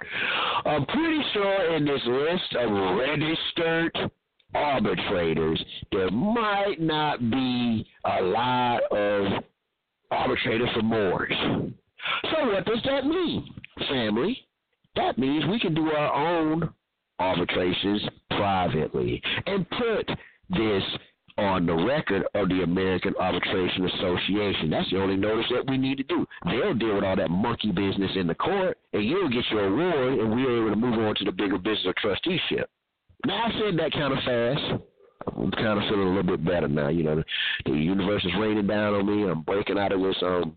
I'm pretty sure in this list of registered arbitrators, there might not be a lot of arbitrators for Moors. So what does that mean, family? That means we can do our own arbitrations privately and put this on the record of the American Arbitration Association. That's the only notice that we need to do. They'll deal with all that monkey business in the court, and you'll get your award, and we're able to move on to the bigger business of trusteeship. Now, I said that kind of fast. I'm kind of feeling a little bit better now. You know, the, the universe is raining down on me. I'm breaking out of this um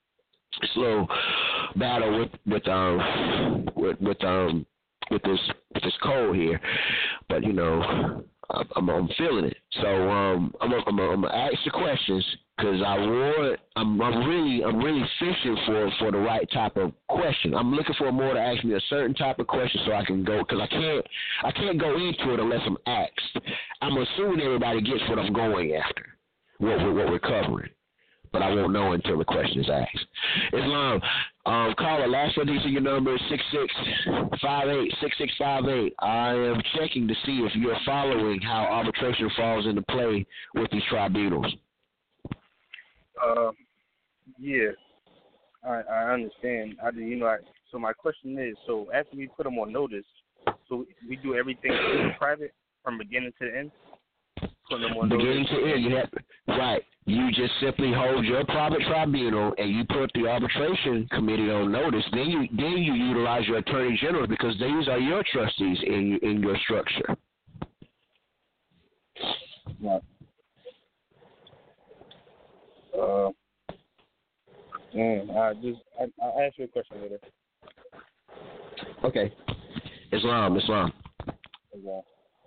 slow battle with with um with with um with this with this cold here. But you know, I'm, I'm feeling it. So um, I'm I'm I'm gonna ask the questions because I want I'm I'm really I'm really fishing for for the right type of question. I'm looking for more to ask me a certain type of question so I can go because I can't I can't go into it unless I'm asked. I'm assuming everybody gets what I'm going after, what what, what we're covering. But I won't know until the question is asked. Islam, um, caller, last one, these are your numbers, six six five eight, six six five eight. I am checking to see if you're following how arbitration falls into play with these tribunals. Uh, yeah, I, I understand. I, you know, I, so my question is, so after we put them on notice, so we do everything in private from beginning to the end? Putting them on beginning notice? to end, you have, right. You just simply hold your private tribunal and you put the arbitration committee on notice. Then you then you utilize your attorney general because these are your trustees in in your structure. Right. Uh, man, I just I I'll ask you a question later. Okay. Islam, Islam. Okay.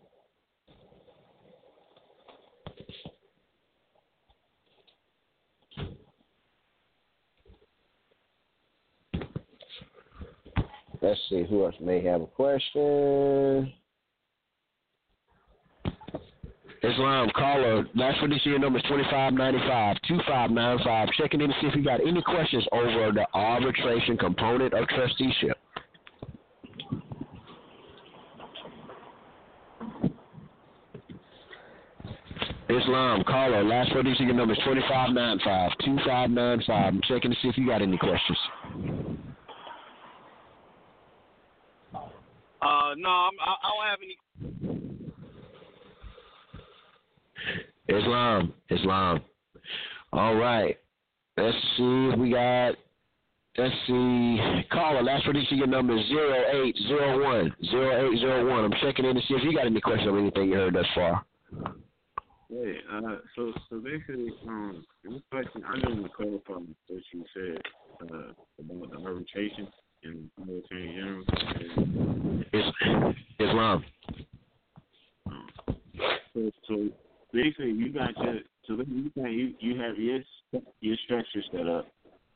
Let's see who else may have a question. Islam, caller, last for this year number is twenty-five ninety-five, twenty-five ninety-five. Checking in to see if you got any questions over the arbitration component of trusteeship. Islam, caller, last for this year number is twenty-five ninety-five, twenty-five ninety-five. I'm checking to see if you got any questions. Uh, no, I'm, I, I don't have any. Islam, Islam. All right. Let's see if we got. Let's see. Caller, last for this your number is zero eight zero one, zero eight zero one. I'm checking in to see if you got any questions on anything you heard thus far. Yeah, uh, so so basically, um, this question, I just want to clarify what you said uh, about the arbitration and the Attorney General. It's Islam. Um, so, so basically, you got your so you got you you have your your structure set up,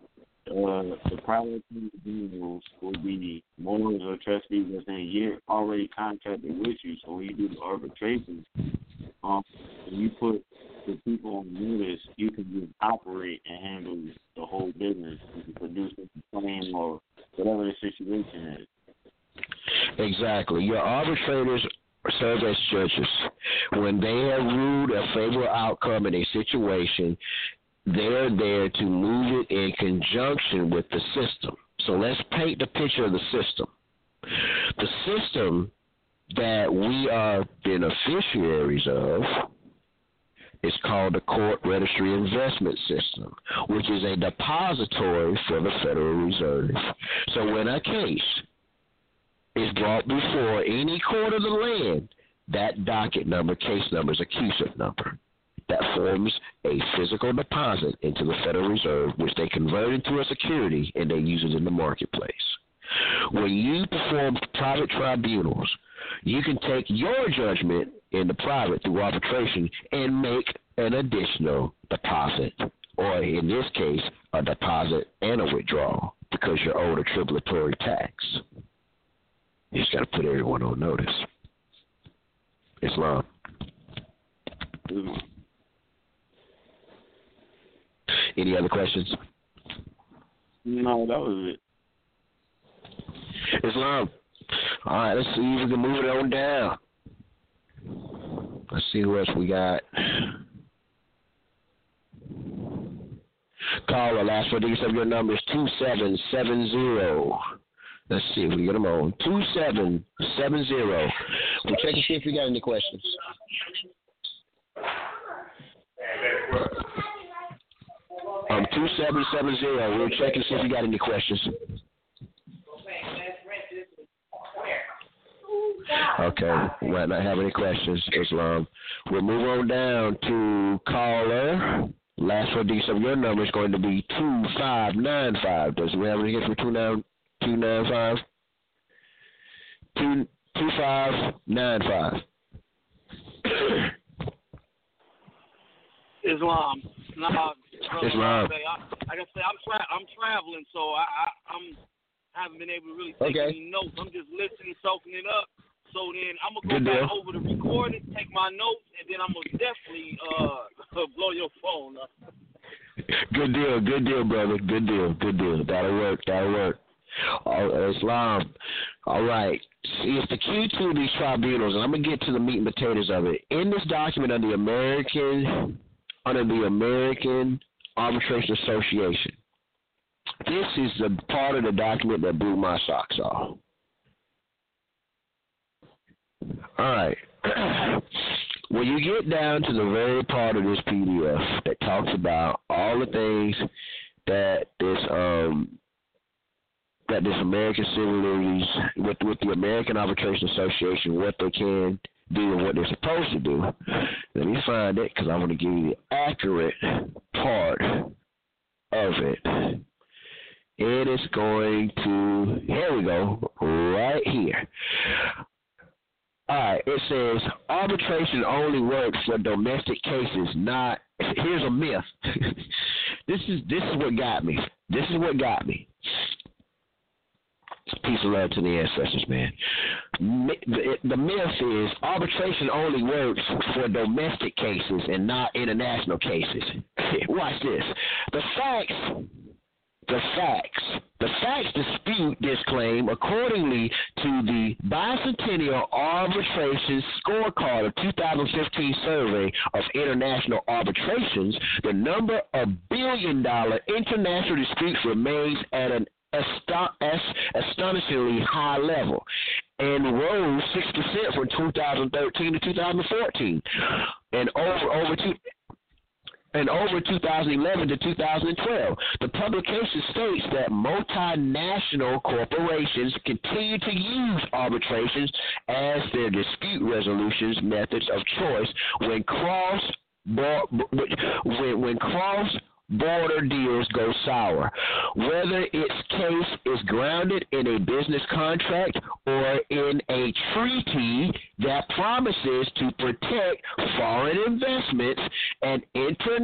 uh, the private individuals will be owners or trustees that say you're already contracted with you. So when you do the arbitrations, um, when you put the people on notice, you can just operate and handle the whole business. You can produce a claim or whatever the situation is. Exactly. Your arbitrators serve as judges. When they have ruled a favorable outcome in a situation, they're there to move it in conjunction with the system. So let's paint the picture of the system. The system that we are beneficiaries of is called the Court Registry Investment System, which is a depository for the Federal Reserve. So when a case is brought before any court of the land, that docket number, case number, is a Q S I P number that forms a physical deposit into the Federal Reserve, which they convert into a security and they use it in the marketplace. When you perform private tribunals, you can take your judgment in the private through arbitration and make an additional deposit, or in this case, a deposit and a withdrawal, because you're owed a tributary tax. You just got to put everyone on notice. Islam. Mm-hmm. Any other questions? No, that was it. Islam. All right, let's see if we can move it on down. Let's see who else we got. Caller, last four digits of your number is two seven seven zero. Let's see if we get them on. two seven seven zero. We'll check and see if we got any questions. Um, two seven seven zero. We'll check and see if we got any questions. Okay, we might not have any questions, Islam. We'll move on down to caller. Last four digits of your number is going to be two five nine five. Does we have any hits for two nine two nine five? Two two five nine five. Islam. Nah, Islam. I, like I say, I'm tra- I'm traveling, so I, I I'm haven't been able to really take okay. any notes. I'm just listening, soaking it up. So then I'm gonna go Good back deal. over the recording, take my notes, and then I'm gonna definitely uh blow your phone up. Good deal, good deal, brother. Good deal, good deal. That'll work. That'll work. Oh, Islam. All right. See, it's the key to these tribunals, and I'm gonna get to the meat and potatoes of it. In this document under the American, under the American Arbitration Association, this is the part of the document that blew my socks off. All right. When you get down to the very part of this P D F that talks about all the things that this um that this American Civil Liberties with with the American Arbitration Association, what they can do and what they're supposed to do. Let me find it because I want to give you the accurate part of it. It is going to, here we go, right here. All right, it says arbitration only works for domestic cases, not, here's a myth. this is this is what got me. This is what got me. Peace and love to the ancestors, man. The myth is arbitration only works for domestic cases and not international cases. Watch this. The facts, the facts, the facts dispute this claim. Accordingly to the Bicentennial Arbitration Scorecard of two thousand fifteen survey of international arbitrations, the number of billion-dollar international disputes remains at an astonishingly high level and rose six percent from two thousand thirteen to two thousand fourteen, and over over two. And over two thousand eleven to two thousand twelve, the publication states that multinational corporations continue to use arbitrations as their dispute resolutions methods of choice when cross when, when cross border deals go sour, whether its case is grounded in a business contract or in a treaty that promises to protect foreign investments and international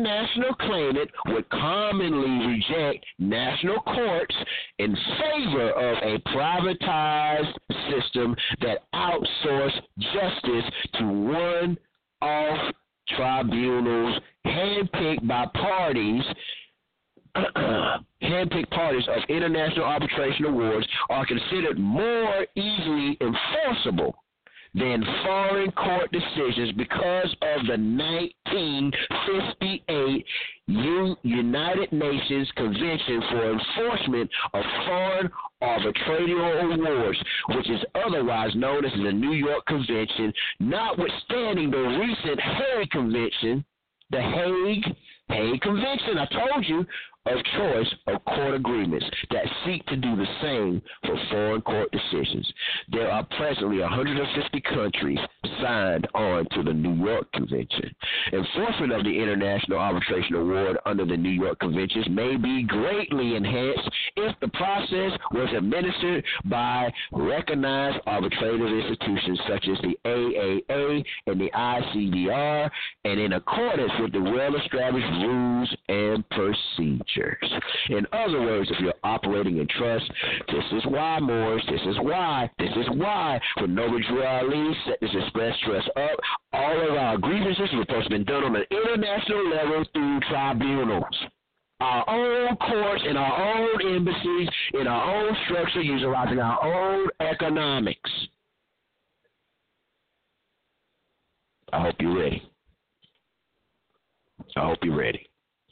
international claimant would commonly reject national courts in favor of a privatized system that outsourced justice to one-off tribunals handpicked by parties handpicked parties of international arbitration awards are considered more easily enforceable than foreign court decisions because of the nineteen fifty-eight U- United Nations Convention for Enforcement of Foreign Arbitral Awards, which is otherwise known as the New York Convention, notwithstanding the recent Hague Convention, the Hague, Hague Convention, I told you, of choice of court agreements that seek to do the same for foreign court decisions. There are presently one hundred fifty countries signed on to the New York Convention. Enforcement of the International Arbitration Award under the New York Conventions may be greatly enhanced if the process was administered by recognized arbitrative institutions such as the A A A and the I C D R, and in accordance with the well-established rules and procedures. In other words, if you're operating in trust, this is why, Moors, this is why, this is why, when Noble Drew Ali set this express trust up, all of our grievances were supposed to be done on an international level through tribunals. Our own courts in our own embassies, in our own structure, utilizing our own economics. I hope you're ready. I hope you're ready.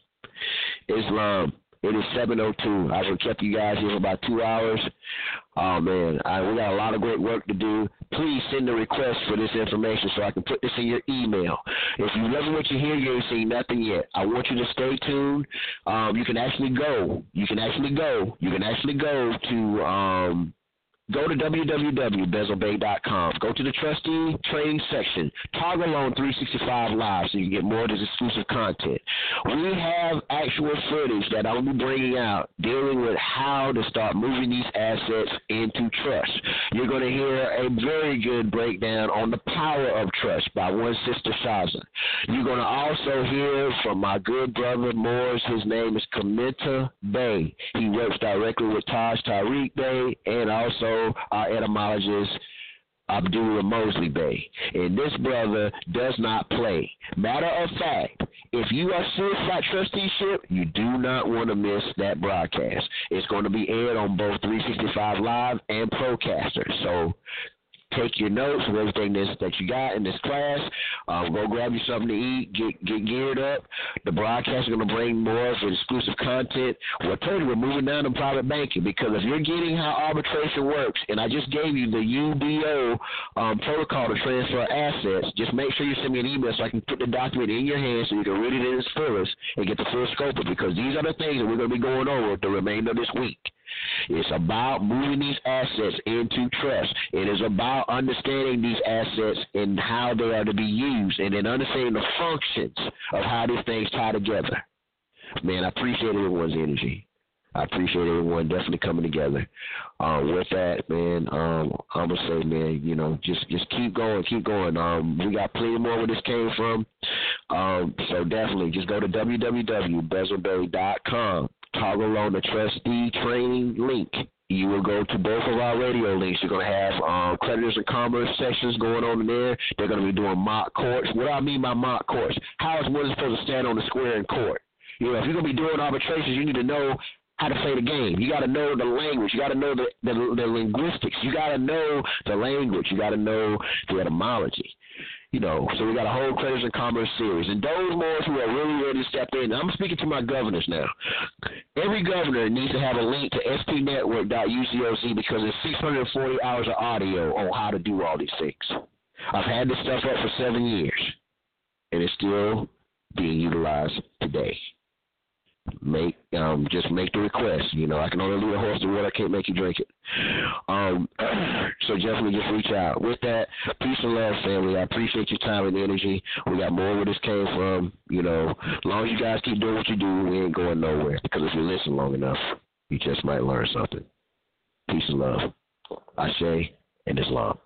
Islam. It is seven oh two. I've kept you guys here for about two hours. Oh, man, I, we got a lot of great work to do. Please send a request for this information so I can put this in your email. If you love what you hear, you ain't seen nothing yet. I want you to stay tuned. Um, you can actually go. You can actually go. You can actually go to um, go to w w w dot bezel bay dot com. Go to the trustee training section. Toggle on three sixty-five Live so you can get more of this exclusive content. We have actual footage that I'll be bringing out dealing with how to start moving these assets into trust. You're going to hear a very good breakdown on the power of trust by one sister Shaza. You're going to also hear from my good brother Moors. His name is Kamita Bey. He works directly with Taj Tariq Bey and also our etymologist, Abdullah Mosley Bey. And this brother does not play. Matter of fact, if you are serious about trusteeship, you do not want to miss that broadcast. It's going to be aired on both three sixty-five Live and Procaster. So take your notes of everything this, that you got in this class. Uh, go grab you something to eat. Get get geared up. The broadcast is going to bring more of exclusive content. Well, I told you, we're moving down to private banking because if you're getting how arbitration works, and I just gave you the U B O um, protocol to transfer assets, just make sure you send me an email so I can put the document in your hands so you can read it in its fullest and get the full scope of it, because these are the things that we're going to be going over the remainder of this week. It's about moving these assets into trust. It is about understanding these assets and how they are to be used, and then understanding the functions of how these things tie together. Man, I appreciate everyone's energy. I appreciate everyone definitely coming together. Uh, with that, man, um, I'm going to say, man, you know, just, just keep going, keep going. Um, we got plenty more where this came from. Um, so definitely just go to w w w dot bezel bay dot com. Toggle on the trustee training link. You will go to both of our radio links. You're going to have um, creditors and commerce sections going on in there. They're going to be doing mock courts. What do I mean by mock courts? How is one supposed to stand on the square in court? You know, if you're going to be doing arbitrations, you need to know how to play the game. You got to know the language. You got to know the, the, the linguistics. You got to know the language. You got to know the etymology. You know, so we got a whole creditors and commerce series. And those more who are really ready to step in, I'm speaking to my governors now. Every governor needs to have a link to s p network dot u c o c because there's six hundred forty hours of audio on how to do all these things. I've had this stuff up for seven years, and it's still being utilized today. Make um just make the request. You know, I can only lead a horse to water, I can't make you drink it. Um so definitely just reach out. With that, peace and love, family. I appreciate your time and energy. We got more where this came from. You know, as long as you guys keep doing what you do, we ain't going nowhere. Because if you listen long enough, you just might learn something. Peace and love. Ashe and Islam.